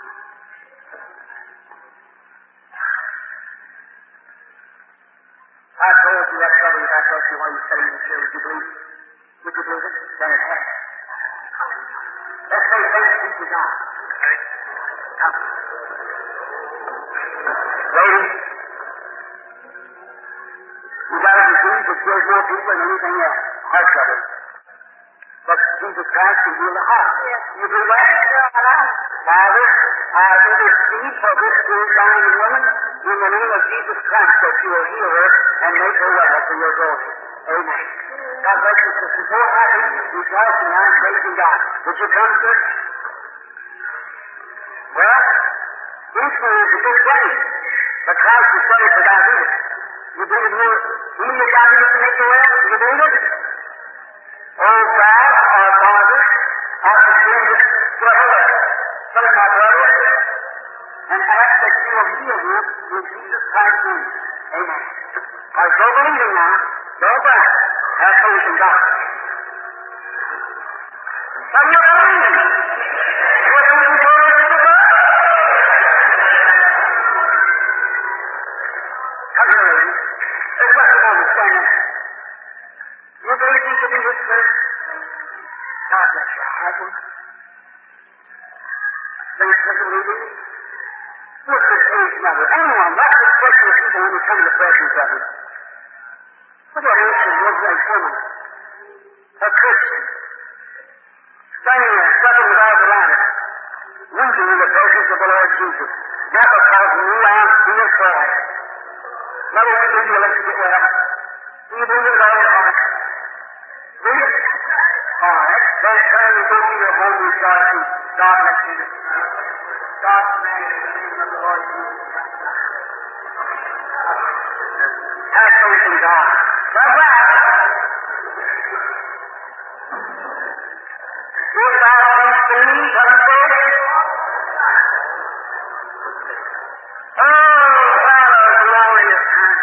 I told you that trouble you back up to while you were sitting in the chair. Would you believe it? Would you believe it? Then it happened. Let's say thanks be to God. Come. Ladies, you got a disease that kills more people than anything else. Heart trouble. But Jesus Christ can heal the heart. You believe that? Father, I intercede for this poor dying woman in the name of Jesus Christ that you will heal her and make her well for your glory. Amen. God bless you, sister. So happy, rejoicing now, praising God. Would you come, sir? Well, insulin is a good thing, but Christ is better for diabetes. You believe in healing the diabetes to make you well? You believe it? Oh, God, our Father, I forgive this brother, son of my brother, and ask that you will heal him in Jesus Christ's name. Amen. I go believing now. Go back. Have faith in God. But you're believing. What do you do with the God? Come here, lady. There's nothing understanding. You believe you should be his friend? God bless you. Have him. Thanks for believing. What's this age number? Anyone, that's the question of people when they come to the presence of him. Look at Asian wood-like woman. A Christian. Standing there, stepping without the ladder. Losing in the presence of the Lord Jesus. Not because you are in your soul. Not only do you let you get well. Do you believe it all your heart? Do you? All right. Then turn and go to your home rejoicing. God bless you. God bless you in the name of the Lord Jesus. Have faith in God. That's right. If thou canst believe, come forth. Oh, what a glorious time.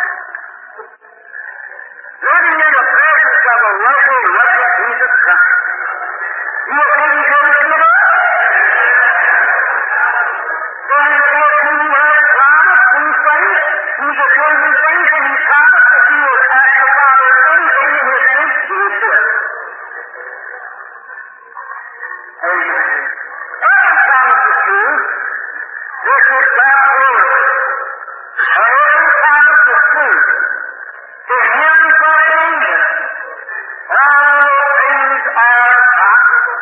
Living in the presence of a lovely, lovely Jesus Christ. You will come to the Lord. Going forth who has promised these things. He's a good things, and he promised that he would ask the Father anything in his name, he would do it. Amen. Every promise is true. This is God's word. Every promise is true. To him that believeth, all things are possible.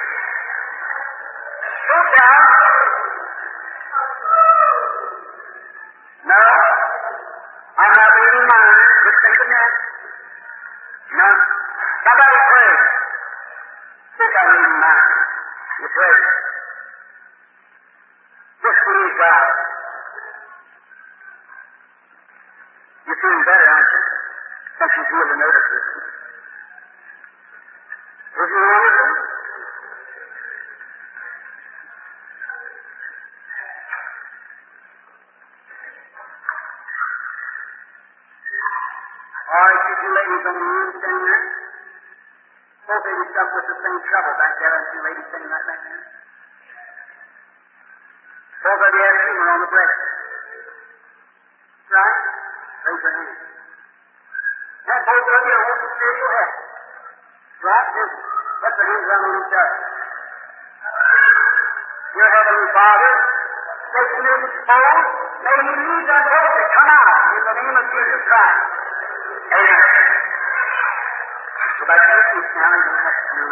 Sit down. No, I'm not reading mine. Just thinking that. No. Somebody pray. Think I'm reading mine. You pray. Just believe God. You're feeling better, aren't you? Since you feel the nervous system. Isn't it wonderful? All right, you ladies on the room standing there. Both of you stuck with the same trouble back there, aren't you ladies standing right back there? Both of you have humor on the breast. Right? Raise your hand. And both of you want the spiritual help. Right? Just let the hands run on each other. Your Heavenly Father, Satan is exposed. May he lead them both to come out in the name of Jesus Christ. Amen. So back to your feet now and you'll have to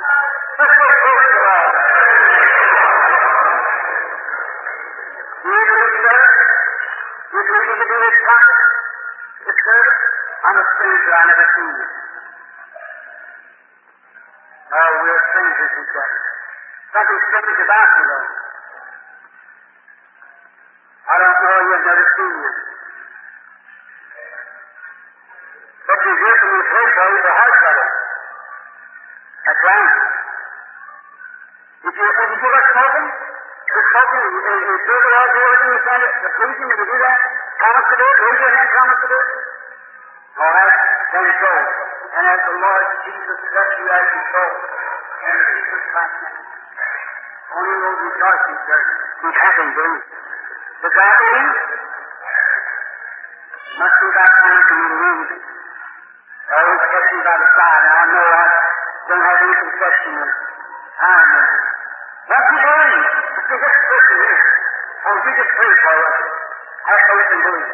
let's go close to the Lord. able to do his prophet, his servant? I'm a stranger, I never seen you. Oh, we're strangers, he said. Something strange about you, though. I don't know you, I've never seen you. But you hear from his voice, oh, he's a heart brother. That's right. Did you ever smoking? You're smoking, you feel the Lord do everything you can to please him, did you do that? Promise to do it? Raise your hand, promise to do it? All right, then go. And as the Lord Jesus bless you as you go, and Jesus Christ name. Only those who trust you, sir, who happen to. Does that believe? Must be that time for you to lose. I always catch you by the side, and I know I don't have any confession of time. Once you believe, it's just a person here. Oh, you just pray for us. Have faith and believe.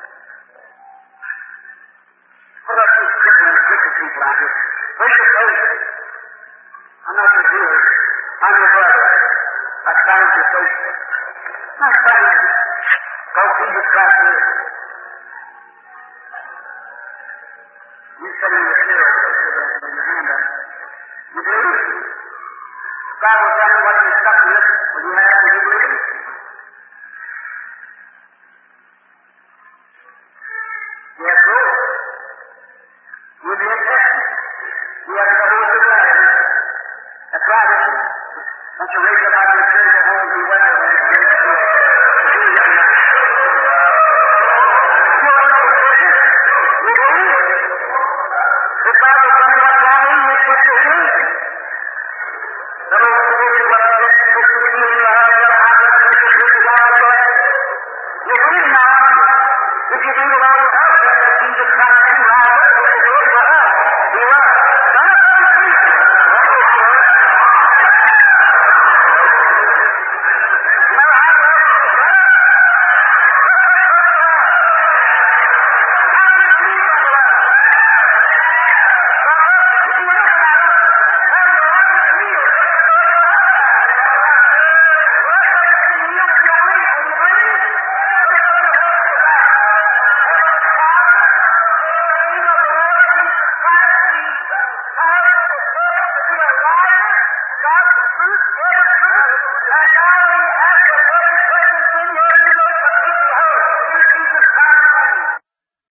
What about these crippling and wicked people out here? Where's your faith? I'm not your healer. I'm your brother. I found your faith. I found you. Go Jesus Christ here. You said in the chair, in your hand up. You believe? God will tell you what you're stuck with. Will you have to believe? Yes, Lord. You'll be a testament. You have to hold your flag. That's right, isn't it? Once you raise up out of your chair, go home and be well. The Bible tells you what's wrong with you, what you need.